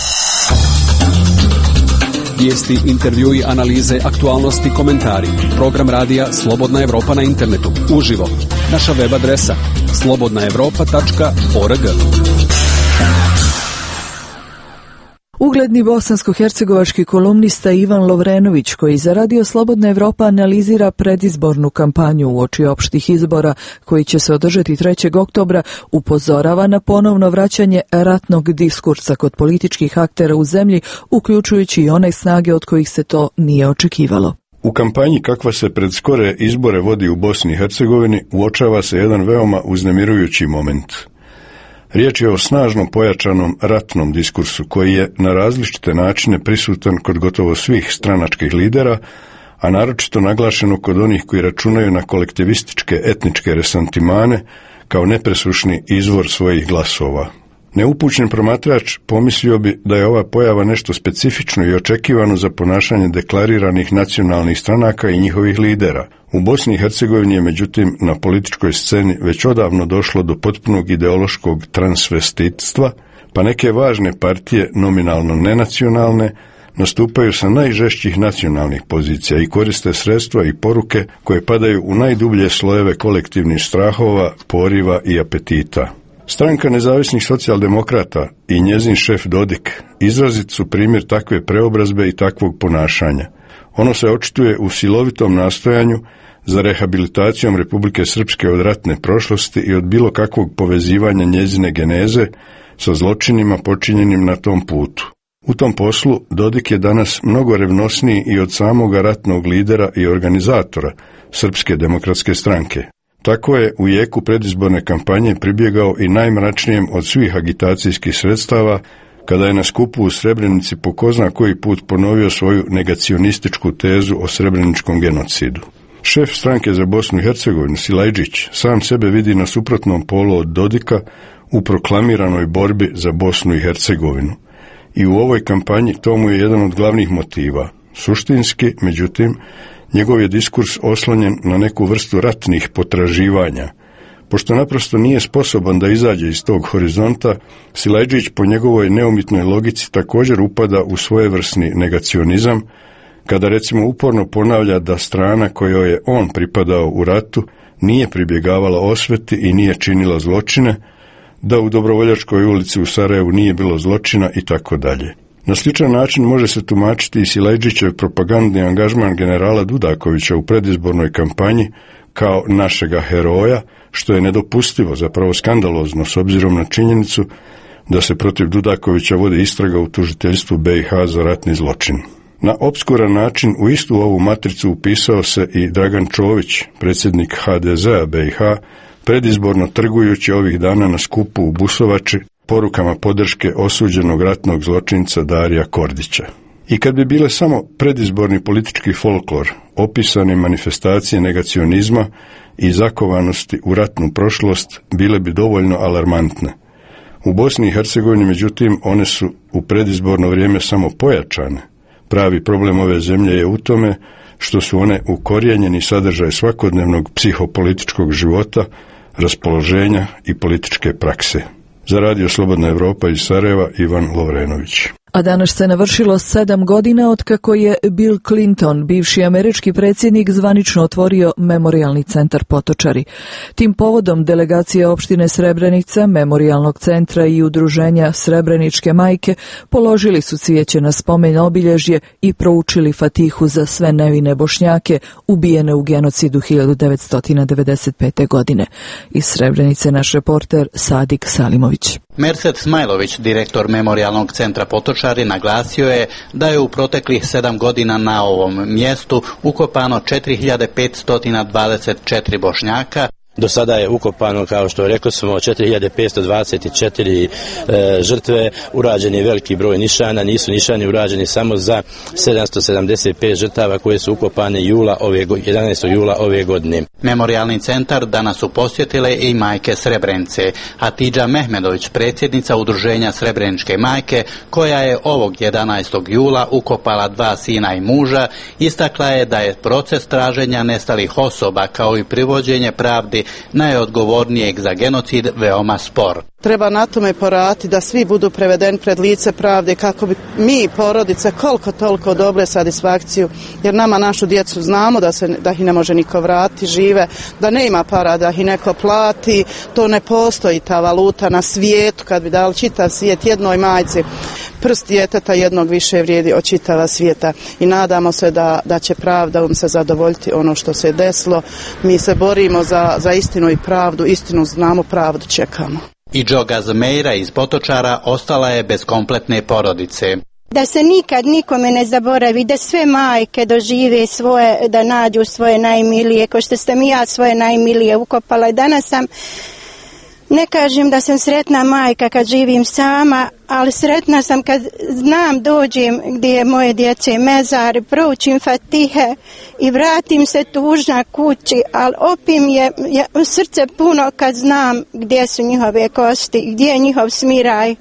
Vijesti, intervjui, analize, aktualnosti, komentari. Program radija Slobodna Evropa na internetu. Uživo. Naša web adresa slobodna evropa tačka org. Ugledni bosansko-hercegovački kolumnista Ivan Lovrenović, koji za radio Slobodna Evropa analizira predizbornu kampanju uoči opštih izbora koji će se održati trećeg oktobra, upozorava na ponovno vraćanje ratnog diskursa kod političkih aktera u zemlji, uključujući i one snage od kojih se to nije očekivalo. U kampanji kakva se pred skore izbore vodi u Bosni i Hercegovini uočava se jedan veoma uznemirujući moment. Riječ je o snažnom pojačanom ratnom diskursu koji je na različite načine prisutan kod gotovo svih stranačkih lidera, a naročito naglašeno kod onih koji računaju na kolektivističke etničke resantimane kao nepresušni izvor svojih glasova. Neupućen promatrač pomislio bi da je ova pojava nešto specifično i očekivano za ponašanje deklariranih nacionalnih stranaka i njihovih lidera. U Bosni i Hercegovini je međutim na političkoj sceni već odavno došlo do potpunog ideološkog transvestitstva, pa neke važne partije, nominalno nenacionalne, nastupaju sa najžešćih nacionalnih pozicija i koriste sredstva i poruke koje padaju u najdublje slojeve kolektivnih strahova, poriva i apetita. Stranka nezavisnih socijaldemokrata i njezin šef Dodik izrazit su primjer takve preobrazbe i takvog ponašanja. Ono se očituje u silovitom nastojanju za rehabilitacijom Republike Srpske od ratne prošlosti i od bilo kakvog povezivanja njezine geneze sa zločinima počinjenim na tom putu. U tom poslu Dodik je danas mnogo revnosniji i od samoga ratnog lidera i organizatora Srpske demokratske stranke. Tako je u jeku predizborne kampanje pribjegao i najmračnijem od svih agitacijskih sredstava, kada je na skupu u Srebrenici po ko zna koji put ponovio svoju negacionističku tezu o srebreničkom genocidu. Šef stranke za Bosnu i Hercegovinu, Silajdžić, sam sebe vidi na suprotnom polu od Dodika u proklamiranoj borbi za Bosnu i Hercegovinu. I u ovoj kampanji to mu je jedan od glavnih motiva. Suštinski, međutim, njegov je diskurs oslonjen na neku vrstu ratnih potraživanja. Pošto naprosto nije sposoban da izađe iz tog horizonta, Silajdžić po njegovoj neumitnoj logici također upada u svojevrsni negacionizam, kada recimo uporno ponavlja da strana kojoj je on pripadao u ratu nije pribjegavala osveti i nije činila zločine, da u Dobrovoljačkoj ulici u Sarajevu nije bilo zločina i tako dalje. Na sličan način može se tumačiti i Silajdžićev propagandni angažman generala Dudakovića u predizbornoj kampanji kao našega heroja, što je nedopustivo, zapravo skandalozno, s obzirom na činjenicu da se protiv Dudakovića vodi istraga u tužiteljstvu B i H za ratni zločin. Na opskuran način u istu ovu matricu upisao se i Dragan Čović, predsjednik H D Z-a B i H, predizborno trgujući ovih dana na skupu u Busovači porukama podrške osuđenog ratnog zločinca Darija Kordića. I kad bi bile samo predizborni politički folklor, opisane manifestacije negacionizma i zakovanosti u ratnu prošlost bile bi dovoljno alarmantne. U Bosni i Hercegovini, međutim, one su u predizborno vrijeme samo pojačane. Pravi problem ove zemlje je u tome što su one ukorijenjeni sadržaj svakodnevnog psihopolitičkog života, raspoloženja i političke prakse. Za Radio Slobodna Evropa iz Sarajeva, Ivan Lovrenović. A danas se navršilo sedam godina otkako je Bill Clinton, bivši američki predsjednik, zvanično otvorio Memorijalni centar Potočari. Tim povodom delegacija opštine Srebrenica, Memorijalnog centra i udruženja Srebreničke majke položili su cvijeće na spomen obilježje i proučili fatihu za sve nevine Bošnjake ubijene u genocidu hiljadu devetsto devedeset pete. godine. Iz Srebrenice naš reporter Sadik Salimović. Mersed Smajlović, direktor Memorijalnog centra Potočari, naglasio je da je u proteklih sedam godina na ovom mjestu ukopano četiri hiljade petsto dvadeset četiri Bošnjaka. Do sada je ukopano, kao što rekli smo, četiri hiljade petsto dvadeset četiri e, žrtve, urađen je veliki broj nišana, nisu nišani urađeni samo za sedamsto sedamdeset pet žrtava koje su ukopane jula ove, jedanaestog jula ove godine. Memorijalni centar danas su posjetile i majke Srebrenice. Hatidža Mehmedović, predsjednica udruženja Srebreničke majke, koja je ovog jedanaestog jula ukopala dva sina i muža, istakla je da je proces traženja nestalih osoba kao i privođenje pravdi najodgovornijeg za genocid veoma spor. Treba na tome poraditi da svi budu prevedeni pred lice pravde kako bi mi, porodice, koliko toliko dobre satisfakciju, jer nama našu djecu znamo da se da ih ne može niko vratiti žive, da ne ima para da ih neko plati, to ne postoji ta valuta na svijetu, kad bi dali čitav svijet jednoj majci, prst djeteta jednog više vrijedi od čitava svijeta i nadamo se da, da će pravda um se zadovoljiti ono što se desilo. Mi se borimo za, za istinu i pravdu, istinu znamo, pravdu čekamo. I Džoga Zmeira iz Potočara ostala je bez kompletne porodice. Da se nikad nikome ne zaboravi, da sve majke dožive svoje, da nađu svoje najmilije, ko što ste mi ja svoje najmilije ukopala. Danas sam, ne kažem da sam sretna majka kad živim sama, ali sretna sam kad znam, dođem gdje je moje djece mezar, proučim fatihe i vratim se tužna kući, ali opet mi je, je srce puno kad znam gdje su njihove kosti, gdje je njihov smiraj.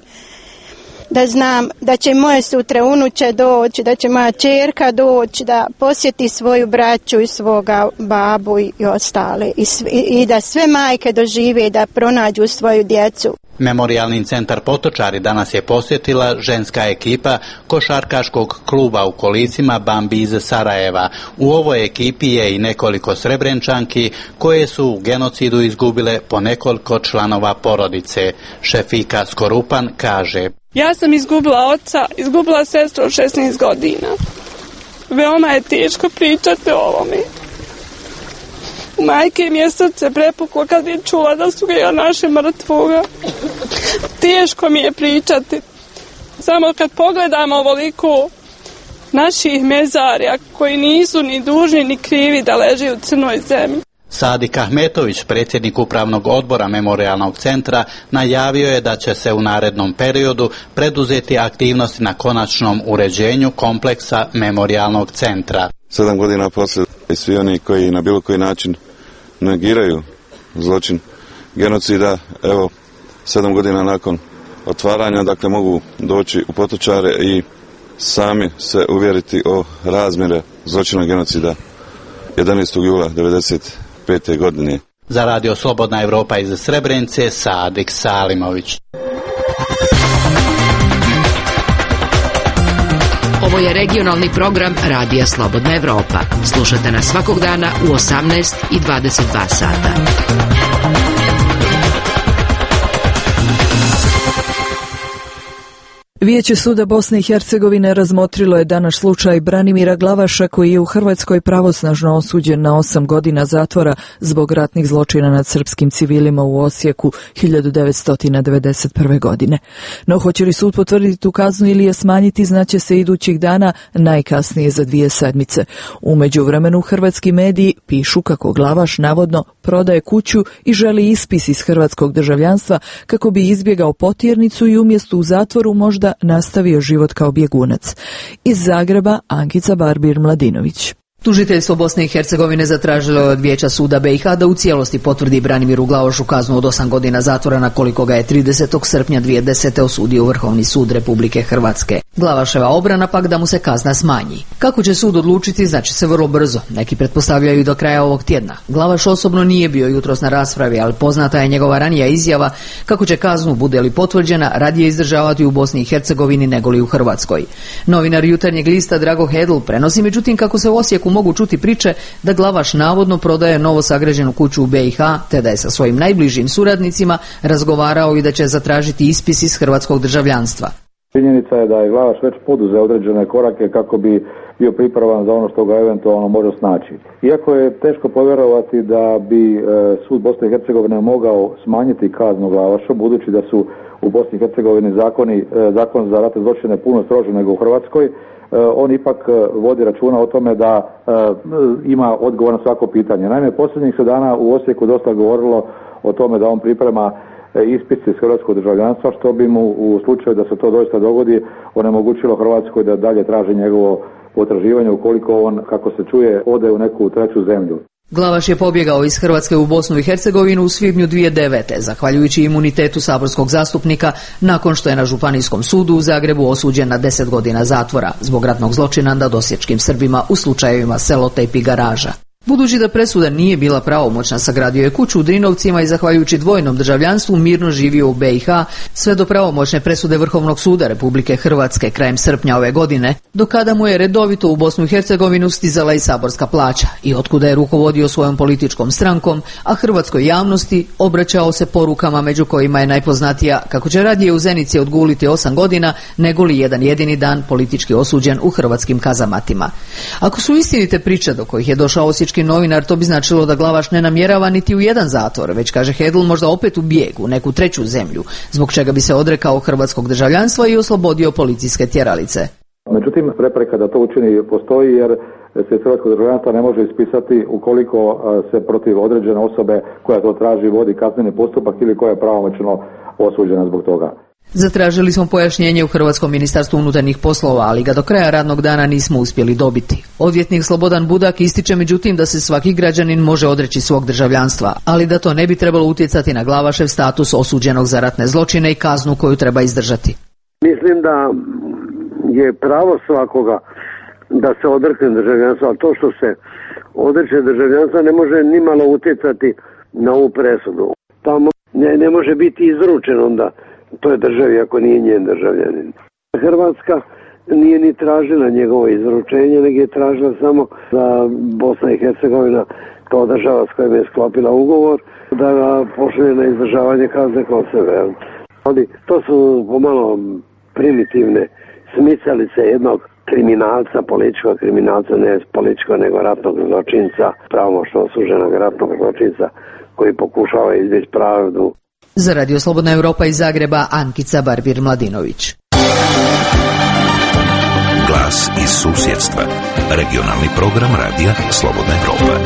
Da znam da će moje sutra unuče doći, da će moja ćerka doći, da posjeti svoju braću i svoga babu i, i ostale. I, i, I da sve majke dožive da pronađu svoju djecu. Memorijalni centar Potočari danas je posjetila ženska ekipa košarkaškog kluba u kolicima Bambi iz Sarajeva. U ovoj ekipi je i nekoliko Srebrenčanki koje su u genocidu izgubile po nekoliko članova porodice. Šefika Skorupan kaže: Ja sam izgubila oca, izgubila sestru od šesnaest godina. Veoma je teško pričati o ovome. Majke mi je srce prepuklo kad je čula da su ga naše mrtvoga. Teško mi je pričati. Samo kad pogledamo ovoliko naših mezarja koji nisu ni dužni ni krivi da leži u crnoj zemlji. Sadik Ahmetović, predsjednik upravnog odbora Memorijalnog centra, najavio je da će se u narednom periodu preduzeti aktivnosti na konačnom uređenju kompleksa Memorijalnog centra. Sedam godina poslije i svi oni koji na bilo koji način negiraju zločin genocida, evo sedam godina nakon otvaranja, dakle mogu doći u Potočare i sami se uvjeriti o razmjere zločina genocida jedanaestog jula devedeset pete godine. Za Radio Slobodna Evropa iz Srebrenice, Sadik Salimović. Ovo je regionalni program Radija Slobodna Evropa. Slušate nas svakog dana u osamnaest i dvadeset dva sata. Vijeće suda Bosne i Hercegovine razmotrilo je danas slučaj Branimira Glavaša koji je u Hrvatskoj pravosnažno osuđen na osam godina zatvora zbog ratnih zločina nad srpskim civilima u Osijeku hiljadu devetsto devedeset prve. godine. No hoće li sud potvrditi tu kaznu ili je smanjiti, znaće se idućih dana, najkasnije za dvije sedmice. U međuvremenu hrvatski mediji pišu kako Glavaš navodno prodaje kuću i želi ispis iz hrvatskog državljanstva kako bi izbjegao potjernicu i umjesto u zatvoru možda nastavio život kao bjegunac. Iz Zagreba Ankica Barbir-Mladinović. Tužiteljstvo Bosne i Hercegovine zatražilo je od Vijeća suda B i H da u cijelosti potvrdi Branimiru Glavašu kaznu od osam godina zatvora na koliko ga je tridesetog srpnja dvije tisuće desete. osudio Vrhovni sud Republike Hrvatske. Glavaševa obrana pak da mu se kazna smanji. Kako će sud odlučiti, znači se vrlo brzo. Neki pretpostavljaju do kraja ovog tjedna. Glavaš osobno nije bio jutros na raspravi, ali poznata je njegova ranija izjava kako će kaznu, bude li potvrđena, radije izdržavati u Bosni i Hercegovini nego li u Hrvatskoj. Novinar Jutarnjeg lista Drago Hedl prenosi međutim kako se u Osijeku mogu čuti priče da Glavaš navodno prodaje novo sagrađenu kuću u B i H, te da je sa svojim najbližim suradnicima razgovarao i da će zatražiti ispis iz hrvatskog državljanstva. Činjenica je da je Glavaš već poduzeo određene korake kako bi bio pripravan za ono što ga eventualno može snaći. Iako je teško povjerovati da bi e, sud Bosne i Hercegovine mogao smanjiti kaznu Glavašu, budući da su u Bosni i Hercegovini zakoni, e, zakon za ratne zločine puno stroži nego u Hrvatskoj, on ipak vodi računa o tome da ima odgovor na svako pitanje. Naime, posljednjih se dana u Osijeku dosta govorilo o tome da on priprema ispis iz hrvatskog državljanstva, što bi mu u slučaju da se to doista dogodi onemogućilo Hrvatskoj da dalje traži njegovo potraživanje ukoliko on, kako se čuje, ode u neku treću zemlju. Glavaš je pobjegao iz Hrvatske u Bosnu i Hercegovinu u svibnju dvije tisuće devete. zahvaljujući imunitetu saborskog zastupnika nakon što je na Županijskom sudu u Zagrebu osuđen na deset godina zatvora zbog ratnog zločina nad osječkim Srbima u slučajevima Selotejp i Garaža. Budući da presuda nije bila pravomoćna, sagradio je kuću u Drinovcima i zahvaljujući dvojnom državljanstvu mirno živio u B i H sve do pravomoćne presude Vrhovnog suda Republike Hrvatske krajem srpnja ove godine, do kada mu je redovito u Bosnu i Hercegovinu stizala i saborska plaća i otkuda je rukovodio svojom političkom strankom, a hrvatskoj javnosti obraćao se porukama među kojima je najpoznatija kako će radije u Zenici odguliti osam godina nego li jedan jedini dan politički osuđen u hrvatskim kazamatima. Ako su istinite priče do kojih je došao osječki novinar, to bi značilo da Glavaš ne namjerava niti u jedan zatvor, već, kaže Hedl, možda opet u bijeg u neku treću zemlju, zbog čega bi se odrekao hrvatskog državljanstva i oslobodio policijske tjeralice. Međutim, prepreka da to učini postoji jer se hrvatsko državljanstvo ne može ispisati ukoliko se protiv određene osobe koja to traži vodi kazneni postupak ili koja je pravomoćno osuđena zbog toga. Zatražili smo pojašnjenje u Hrvatskom ministarstvu unutarnjih poslova, ali ga do kraja radnog dana nismo uspjeli dobiti. Odvjetnik Slobodan Budak ističe međutim da se svaki građanin može odreći svog državljanstva, ali da to ne bi trebalo utjecati na Glavašev status osuđenog za ratne zločine i kaznu koju treba izdržati. Mislim da je pravo svakoga da se odrekne državljanstva, ali to što se odreće državljanstva ne može nimalo utjecati na ovu presudu. Tamo ne, ne može biti izručen onda to je državi ako nije njen državljanin. Hrvatska nije ni tražila njegovo izručenje, nego je tražila samo da Bosna i Hercegovina kao država s kojom je sklopila ugovor da ga pošalje na izdržavanje kazne Kosove. Ali to su pomalo primitivne smicalice jednog kriminalca, političkog kriminalca, ne političkog nego ratnog zločinca, pravomoćno osuđenog ratnog zločinca koji pokušava izbjeći pravdu. Za Radio Slobodna Evropa iz Zagreba, Ankica Barbir-Mladinović. Glas iz susjedstva. Regionalni program Radija Slobodna Evropa.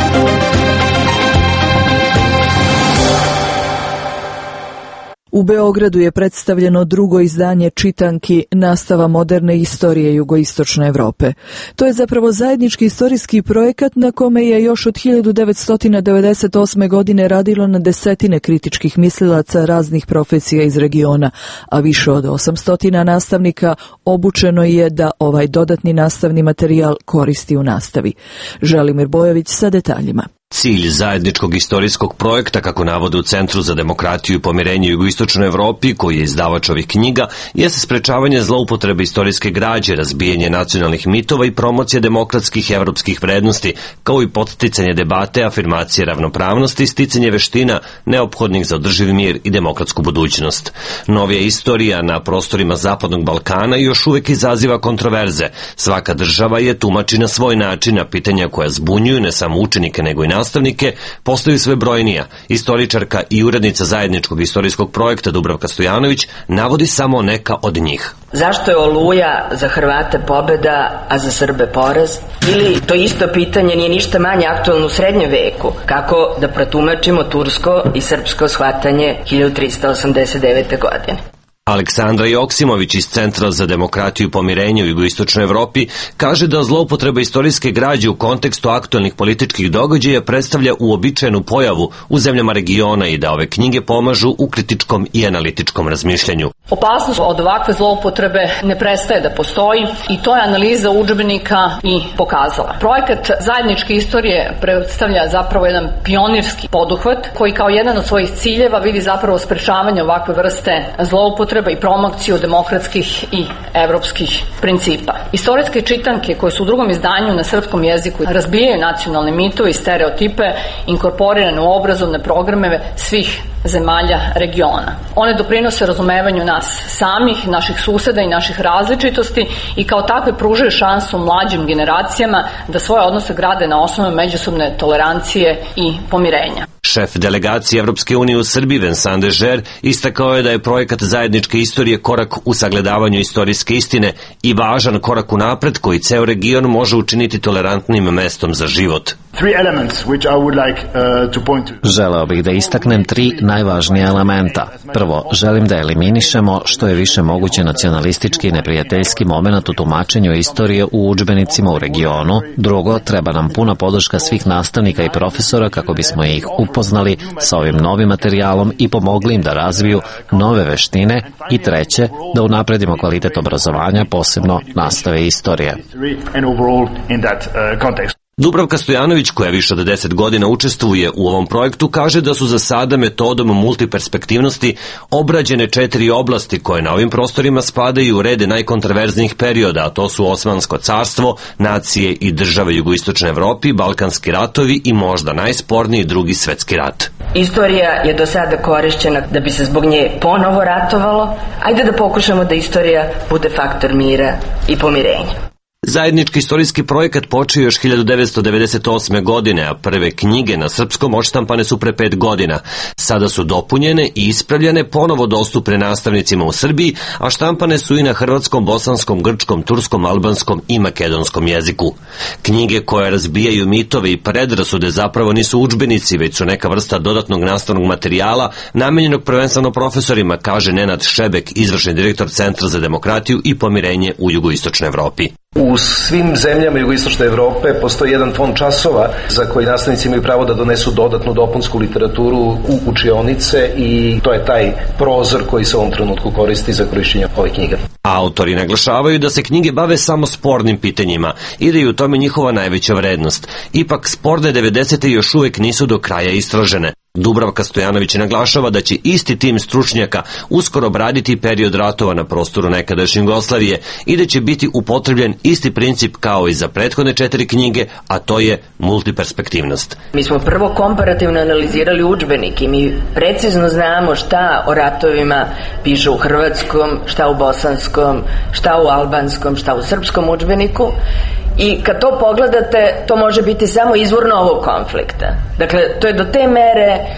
U Beogradu je predstavljeno drugo izdanje čitanki Nastava moderne istorije jugoistočne Evrope. To je zapravo zajednički istorijski projekat na kome je još od hiljadu devetsto devedeset osme. godine radilo na desetine kritičkih mislilaca raznih profesija iz regiona, a više od osamsto nastavnika obučeno je da ovaj dodatni nastavni materijal koristi u nastavi. Želimir Bojović sa detaljima. Cilj zajedničkog istorijskog projekta, kako navode u Centru za demokratiju i pomirenje u jugoistočnoj Evropi, koji je izdavač ovih knjiga, jeste sprečavanje zloupotrebe istorijske građe, razbijanje nacionalnih mitova i promocija demokratskih evropskih vrednosti, kao i podsticanje debate, afirmacije ravnopravnosti i sticanje veština neophodnih za održiv mir i demokratsku budućnost. Novija istorija na prostorima Zapadnog Balkana još uvek izaziva kontroverze. Svaka država je tumači na svoj način, a pitanja koja zbunjuju ne samo učenike nego i nastavnike postaju sve brojnija. Istoričarka i urednica zajedničkog istorijskog projekta Dubravka Stojanović navodi samo neka od njih. Zašto je Oluja za Hrvate pobeda, a za Srbe poraz? Ili to isto pitanje nije ništa manje aktualno u srednjem veku? Kako da protumačimo tursko i srpsko shvatanje hiljadu trista osamdeset devete. godine? Aleksandra Joksimović iz Centra za demokratiju i pomirenje u jugoistočnoj Evropi kaže da zloupotreba istorijske građe u kontekstu aktualnih političkih događaja predstavlja uobičajenu pojavu u zemljama regiona i da ove knjige pomažu u kritičkom i analitičkom razmišljanju. Opasnost od ovakve zloupotrebe ne prestaje da postoji i to je analiza udžbenika i pokazala. Projekat zajedničke istorije predstavlja zapravo jedan pionirski poduhvat koji kao jedan od svojih ciljeva vidi zapravo sprečavanje ovakve vrste zloupotrebe i promokciju demokratskih i evropskih principa. Istorijske čitanke koje su u drugom izdanju na srpskom jeziku razbijaju nacionalne mitove i stereotipe inkorporirane u obrazovne programe svih zemalja regiona. One doprinose razumevanju nas samih, naših suseda i naših različitosti i kao takve pružaju šansu mlađim generacijama da svoje odnose grade na osnovu međusobne tolerancije i pomirenja. Šef delegacije Evropske unije u Srbiji Vincent Dežer istakao je da je projekat zajedničke istorije korak u sagledavanju istorijske istine i važan korak u napred koji ceo region može učiniti tolerantnim mestom za život. Želeo bih da istaknem tri najvažnija elementa. Prvo, želim da eliminišemo što je više moguće nacionalistički i neprijateljski moment u tumačenju istorije u udžbenicima u regionu. Drugo, treba nam puna podrška svih nastavnika i profesora kako bismo ih upoznali sa ovim novim materijalom i pomogli im da razviju nove veštine. I treće, da unapredimo kvalitet obrazovanja, posebno nastave istorije. Dubravka Stojanović, koja više od deset godina učestvuje u ovom projektu, kaže da su za sada metodom multiperspektivnosti obrađene četiri oblasti koje na ovim prostorima spadaju u rede najkontraverznijih perioda, a to su Osmansko carstvo, nacije i države jugoistočne Evropi, Balkanski ratovi i možda najsporniji Drugi svetski rat. Istorija je do sada korišćena da bi se zbog nje ponovo ratovalo. Ajde da pokušamo da istorija bude faktor mira i pomirenja. Zajednički istorijski projekat počeo još hiljadu devetsto devedeset osme. godine, a prve knjige na srpskom odštampane su pre pet godina. Sada su dopunjene i ispravljene, ponovo dostupne nastavnicima u Srbiji, a štampane su i na hrvatskom, bosanskom, grčkom, turskom, albanskom i makedonskom jeziku. Knjige koje razbijaju mitove i predrasude zapravo nisu udžbenici, već su neka vrsta dodatnog nastavnog materijala namenjenog prvenstveno profesorima, kaže Nenad Šebek, izvršni direktor Centra za demokratiju i pomirenje u jugoistočnoj Evropi. U svim zemljama jugoistočne Evrope postoji jedan fond časova za koji nastavnici imaju pravo da donesu dodatnu dopunsku literaturu u učionice i to je taj prozor koji se u ovom trenutku koristi za korišćenje ove knjige. Autori naglašavaju da se knjige bave samo spornim pitanjima i da je u tome njihova najveća vrednost. Ipak sporne devedesete još uvek nisu do kraja istražene. Dubravka Stojanović naglašava da će isti tim stručnjaka uskoro obraditi period ratova na prostoru nekadašnje Jugoslavije i da će biti upotrebljen isti princip kao i za prethodne četiri knjige, a to je multiperspektivnost. Mi smo prvo komparativno analizirali udžbenik i mi precizno znamo šta o ratovima piše u hrvatskom, šta u bosanskom, šta u albanskom, šta u srpskom udžbeniku. I kad to pogledate, to može biti samo izvor novog konflikta. Dakle, to je do te mere e,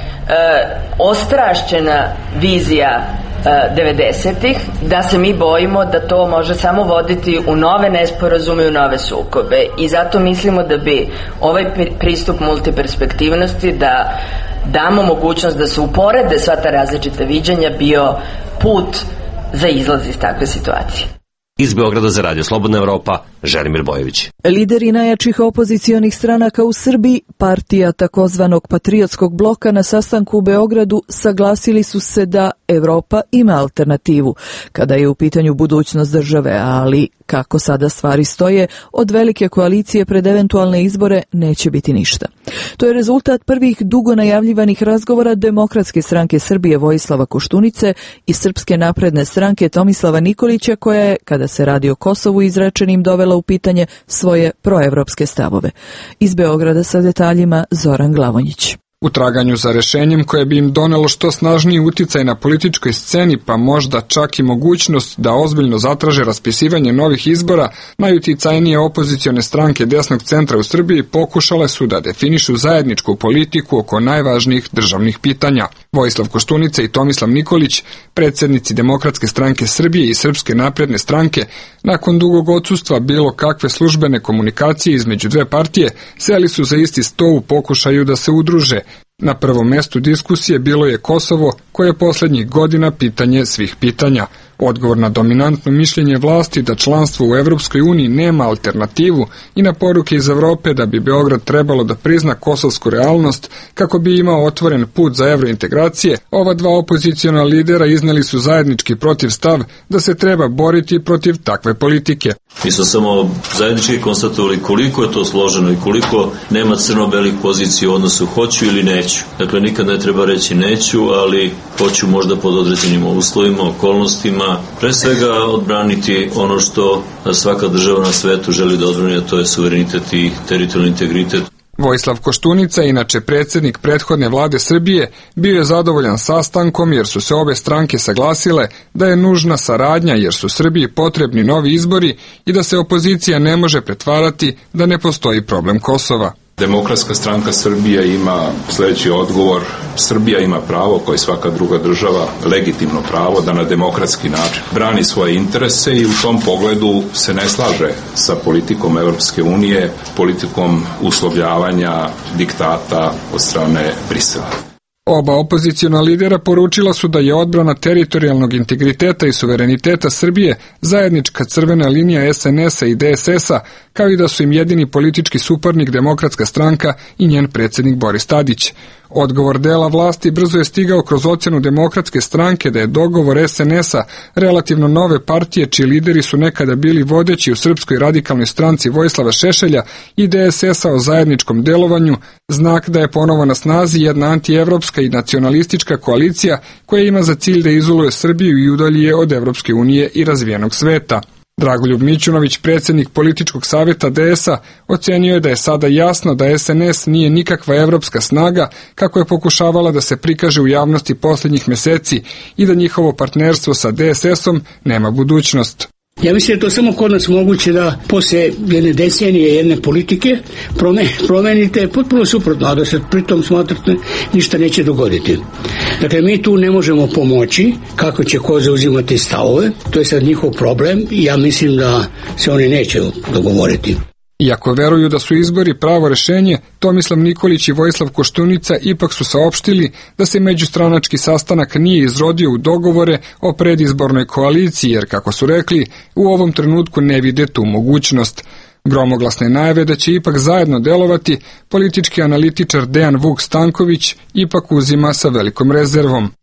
ostrašćena vizija e, devedesetih da se mi bojimo da to može samo voditi u nove nesporazume i u nove sukobe. I zato mislimo da bi ovaj pristup multiperspektivnosti, da damo mogućnost da se uporede sva ta različita viđanja, bio put za izlaz iz takve situacije. Iz Beograda za Radio Slobodna Evropa, Želimir Bojević. Lideri najjačih opozicionih stranaka u Srbiji, partija takozvanog patriotskog bloka, na sastanku u Beogradu saglasili su se da Evropa ima alternativu kada je u pitanju budućnost države, ali kako sada stvari stoje, od velike koalicije pred eventualne izbore neće biti ništa. To je rezultat prvih dugo najavljivanih razgovora Demokratske stranke Srbije Vojislava Koštunice i Srpske napredne stranke Tomislava Nikolića, koja je, kada se radi o Kosovu izrečenim, dovela u pitanje svoje proevropske stavove. Iz Beograda sa detaljima Zoran Glavonjić. U traganju za rešenjem koje bi im donelo što snažniji uticaj na političkoj sceni, pa možda čak i mogućnost da ozbiljno zatraže raspisivanje novih izbora, najuticajnije opozicione stranke desnog centra u Srbiji pokušale su da definišu zajedničku politiku oko najvažnijih državnih pitanja. Vojislav Koštunica i Tomislav Nikolić, predsjednici Demokratske stranke Srbije i Srpske napredne stranke, nakon dugog odsustva bilo kakve službene komunikacije između dve partije, seli su za isti sto u pokušaju da se udruže. Na prvom mestu diskusije bilo je Kosovo, koje je posljednjih godina pitanje svih pitanja. Odgovor na dominantno mišljenje vlasti da članstvo u Evropskoj uniji nema alternativu i na poruke iz Evrope da bi Beograd trebalo da prizna kosovsku realnost kako bi imao otvoren put za evrointegracije, ova dva opoziciona lidera izneli su zajednički protiv stav da se treba boriti protiv takve politike. Mi smo samo zajednički konstatovali koliko je to složeno i koliko nema crno-belih pozicija u odnosu hoću ili neću. Dakle, nikad ne treba reći neću, ali hoću možda pod određenim uslovima, okolnostima, pre svega odbraniti ono što svaka država na svetu želi da odbrani, a to je suverenitet i teritorijalni integritet. Vojislav Koštunica, inače predsjednik prethodne vlade Srbije, bio je zadovoljan sastankom jer su se obe stranke saglasile da je nužna saradnja jer su Srbiji potrebni novi izbori i da se opozicija ne može pretvarati da ne postoji problem Kosova. Demokratska stranka Srbije ima sljedeći odgovor. Srbija ima pravo, kao i svaka druga država, legitimno pravo da na demokratski način brani svoje interese i u tom pogledu se ne slaže sa politikom Evropske unije, politikom uslovljavanja diktata od strane Brisela. Oba opoziciona lidera poručila su da je odbrana teritorijalnog integriteta i suvereniteta Srbije zajednička crvena linija es en es a i de es es a, kao i da su im jedini politički suparnik Demokratska stranka i njen predsjednik Boris Tadić. Odgovor dela vlasti brzo je stigao kroz ocjenu Demokratske stranke da je dogovor es en es a relativno nove partije čiji lideri su nekada bili vodeći u Srpskoj radikalnoj stranci Vojislava Šešelja i de es es a o zajedničkom delovanju znak da je ponovo na snazi jedna antievropska i nacionalistička koalicija koja ima za cilj da izoluje Srbiju i udalji je od Evropske unije i razvijenog sveta. Dragoljub Mićunović, predsjednik političkog savjeta de es a, ocenio je da je sada jasno da es en es nije nikakva evropska snaga kako je pokušavala da se prikaže u javnosti posljednjih mjeseci i da njihovo partnerstvo sa de es esom nema budućnost. Ja mislim da je to samo kod nas moguće da posle jedne decenije, jedne politike promenite potpuno suprotno, a da se pritom smatrate ništa neće dogoditi. Dakle, mi tu ne možemo pomoći kako će ko zauzimati stavove, to je sad njihov problem i ja mislim da se oni neće dogovoriti. Iako veruju da su izbori pravo rešenje, Tomislav Nikolić i Vojislav Koštunica ipak su saopštili da se međustranački sastanak nije izrodio u dogovore o predizbornoj koaliciji, jer, kako su rekli, u ovom trenutku ne vide tu mogućnost. Gromoglasne najave da će ipak zajedno delovati, politički analitičar Dejan Vuk Stanković ipak uzima sa velikom rezervom.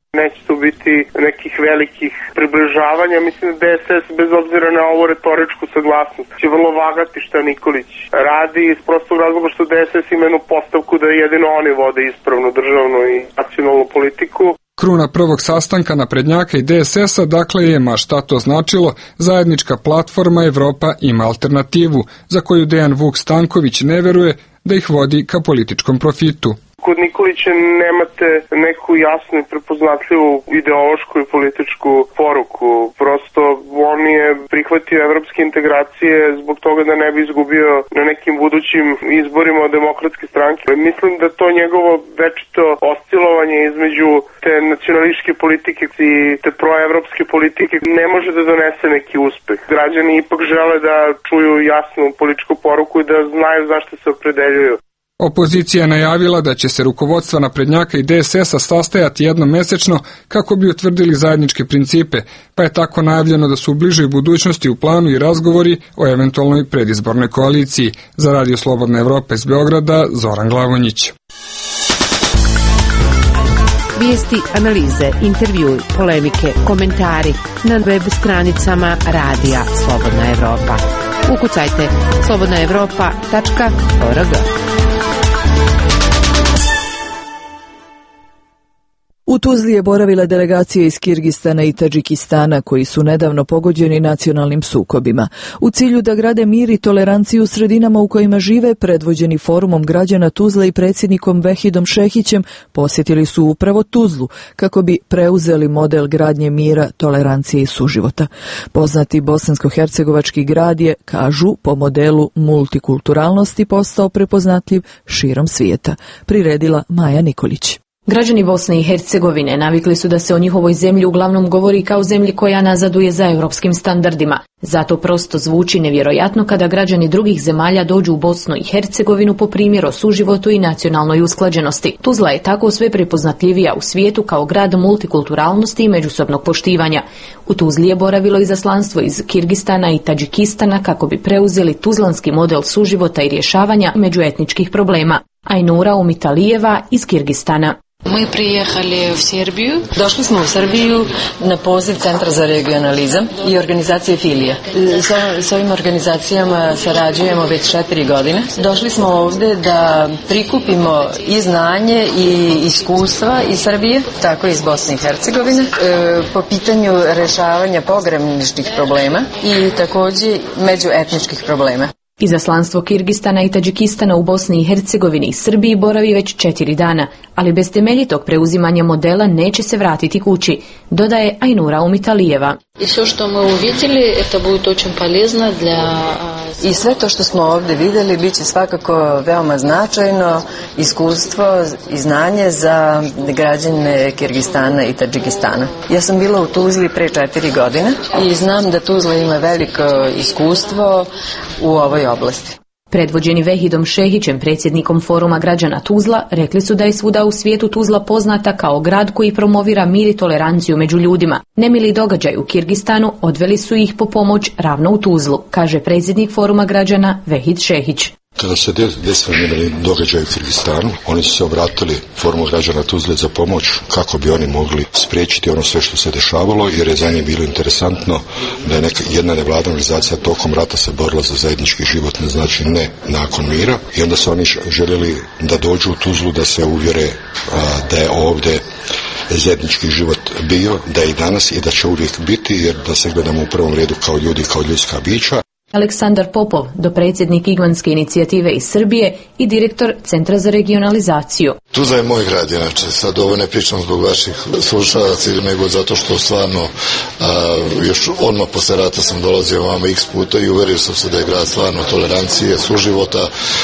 Neće tu biti nekih velikih približavanja. Mislim da D S S, bez obzira na ovu retoričku saglasnost, će vrlo vagati šta Nikolić radi iz prostog razloga što D S S ima jednu postavku da jedino oni vode ispravnu državnu i nacionalnu politiku. Kruna prvog sastanka naprednjaka i D S S-a dakle je, ma šta to značilo, zajednička platforma Evropa ima alternativu, za koju Dejan Vuk Stanković ne veruje da ih vodi ka političkom profitu. Kod Nikolića nemate neku jasnu i prepoznatljivu ideološku i političku poruku. Prosto on je prihvatio evropske integracije zbog toga da ne bi izgubio na nekim budućim izborima od demokratske stranke. Mislim da to njegovo večito oscilovanje između te nacionalističke politike i te proevropske politike ne može da donese neki uspeh. Građani ipak žele da čuju jasnu političku poruku i da znaju zašto se opredeljuju. Opozicija je najavila da će se rukovodstva naprednjaka i D S S-a sastajati jednom mesečno kako bi utvrdili zajedničke principe, pa je tako najavljeno da su u bližoj budućnosti u planu i razgovori o eventualnoj predizbornoj koaliciji. Za Radio Slobodna Evropa iz Beograda, Zoran Glavonjić. Vijesti, analize, intervjui, polemike, komentari na web stranicama Radija Slobodna Evropa. Ukucajte slobodna evropa tačka org. U Tuzli je boravila delegacija iz Kirgistana i Tadžikistana koji su nedavno pogođeni nacionalnim sukobima. U cilju da grade mir i toleranciju u sredinama u kojima žive, predvođeni forumom građana Tuzle i predsjednikom Vehidom Šehićem posjetili su upravo Tuzlu kako bi preuzeli model gradnje mira, tolerancije i suživota. Poznati bosansko-hercegovački grad je, kažu, po modelu multikulturalnosti postao prepoznatljiv širom svijeta. Priredila Maja Nikolić. Građani Bosne i Hercegovine navikli su da se o njihovoj zemlji uglavnom govori kao zemlji koja nazaduje za europskim standardima. Zato prosto zvuči nevjerojatno kada građani drugih zemalja dođu u Bosnu i Hercegovinu po primjeru suživotu i nacionalnoj usklađenosti. Tuzla je tako sve prepoznatljivija u svijetu kao grad multikulturalnosti i međusobnog poštivanja. U Tuzli je boravilo izaslanstvo iz Kirgistana i Tadžikistana kako bi preuzeli tuzlanski model suživota i rješavanja međuetničkih problema. Ajnura Umitalijeva iz Kirgistana. Mi prijehali u Srbiju. Došli smo u Srbiju na poziv Centra za regionalizam i organizacije Filija. S, s ovim organizacijama sarađujemo već četiri godine. Došli smo ovdje da prikupimo i znanje i iskustva iz Srbije, tako i iz Bosne i Hercegovine, e, po pitanju rješavanja pograničnih problema i također međuetničkih problema. Izaslanstvo Kirgistana i Tadžikistana u Bosni i Hercegovini i Srbiji boravi već četiri dana, ali bez temeljitog preuzimanja modela neće se vratiti kući, dodaje Ajnura Umitalijeva. I sve što smo uvidjeli, to bude очень полезно для... I sve to što smo ovdje vidjeli bit će svakako veoma značajno iskustvo i znanje za građane Kirgistana i Tadžikistana. Ja sam bila u Tuzli pre četiri godine i znam da Tuzla ima veliko iskustvo u ovoj oblasti. Predvođeni Vehidom Šehićem, predsjednikom foruma građana Tuzla, rekli su da je svuda u svijetu Tuzla poznata kao grad koji promovira mir i toleranciju među ljudima. Nemili događaj u Kirgistanu odveli su ih po pomoć ravno u Tuzlu, kaže predsjednik foruma građana Vehid Šehić. Kada se desili nemili događaj u Kirgistanu, oni su se obratili forumu građana Tuzle za pomoć kako bi oni mogli spriječiti ono sve što se dešavalo, jer je za njih bilo interesantno da je neka, jedna nevladna organizacija tokom rata se borila za zajednički život, ne znači ne nakon mira, i onda su oni željeli da dođu u Tuzlu da se uvjere a, da je ovdje zajednički život bio, da je i danas i da će uvijek biti, jer da se gledamo u prvom redu kao ljudi, kao ljudska bića. Aleksandar Popov, dopredsjednik Igmanske inicijative iz Srbije i direktor Centra za regionalizaciju. Tuzla je moj grad, inače. Sad ovo ne pričam zbog vaših slušalaca, nego zato što stvarno a, još odmah posle rata sam dolazio vama x puta i uverio sam se da je grad stvarno tolerancije, suživota,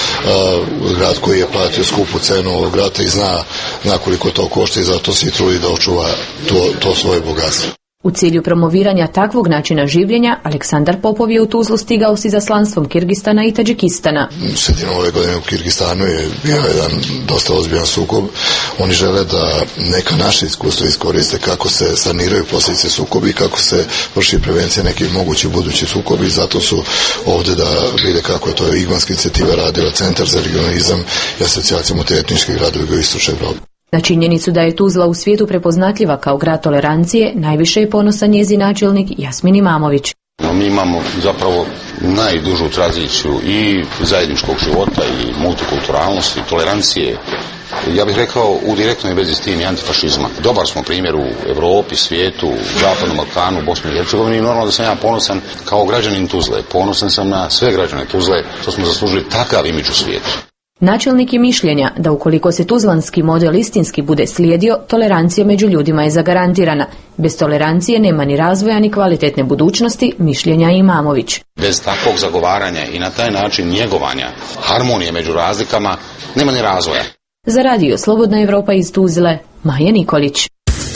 a, grad koji je platio skupu cenu ovog rata i zna, zna koliko to košta i zato se i trudi da očuva to, to svoje bogatstvo. U cilju promoviranja takvog načina življenja, Aleksandar Popov je u Tuzlu stigao s izaslanstvom Kirgistana i Tadžikistana. Sredinom ove godine u Kirgistanu je bio jedan dosta ozbiljan sukob. Oni žele da neka naše iskustva iskoriste kako se saniraju posljedice sukobi i kako se vrši prevencija nekih mogućih budućih sukobi. Zato su ovdje da vide kako je to Igmanska inicijativa radila, Centar za regionalizam i asocijacija multietničkih gradova u Jugoistočnoj Evropi. Na činjenicu da je Tuzla u svijetu prepoznatljiva kao grad tolerancije, najviše je ponosan njezin načelnik Jasmin Imamović. Mi imamo zapravo najdužu tradiciju i zajedničkog života i multikulturalnosti, tolerancije. Ja bih rekao u direktnoj vezi s tim i antifašizma. Dobar smo primjer u Europi, svijetu, Zapadnom Balkanu, Bosni i Hercegovini i normalno da sam ja ponosan kao građanin Tuzle. Ponosan sam na sve građane Tuzle, što smo zaslužili takav imidž u svijetu. Načelnik je mišljenja da ukoliko se tuzlanski model istinski bude slijedio, tolerancija među ljudima je zagarantirana. Bez tolerancije nema ni razvoja ni kvalitetne budućnosti, mišljenja Imamović. Bez takvog zagovaranja i na taj način njegovanja harmonije među razlikama nema ni razvoja. Za radio Slobodna Evropa iz Tuzle, Maja Nikolić.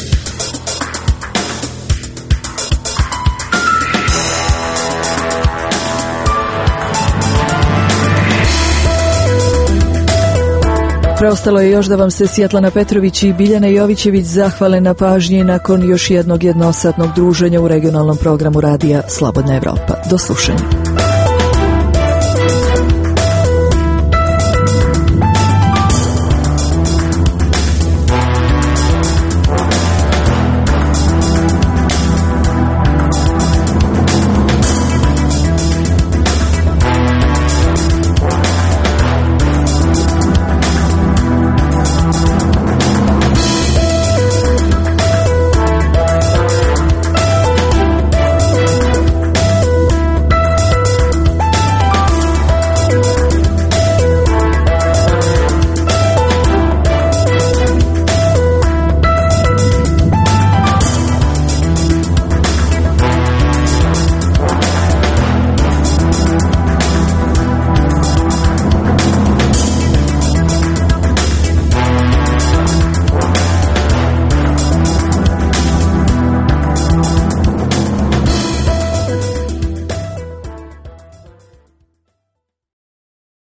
Preostalo je još da vam se Svjetlana Petrović i Biljana Jovićević zahvale na pažnji nakon još jednog jednosatnog druženja u regionalnom programu radija Slobodna Evropa. Do slušanja.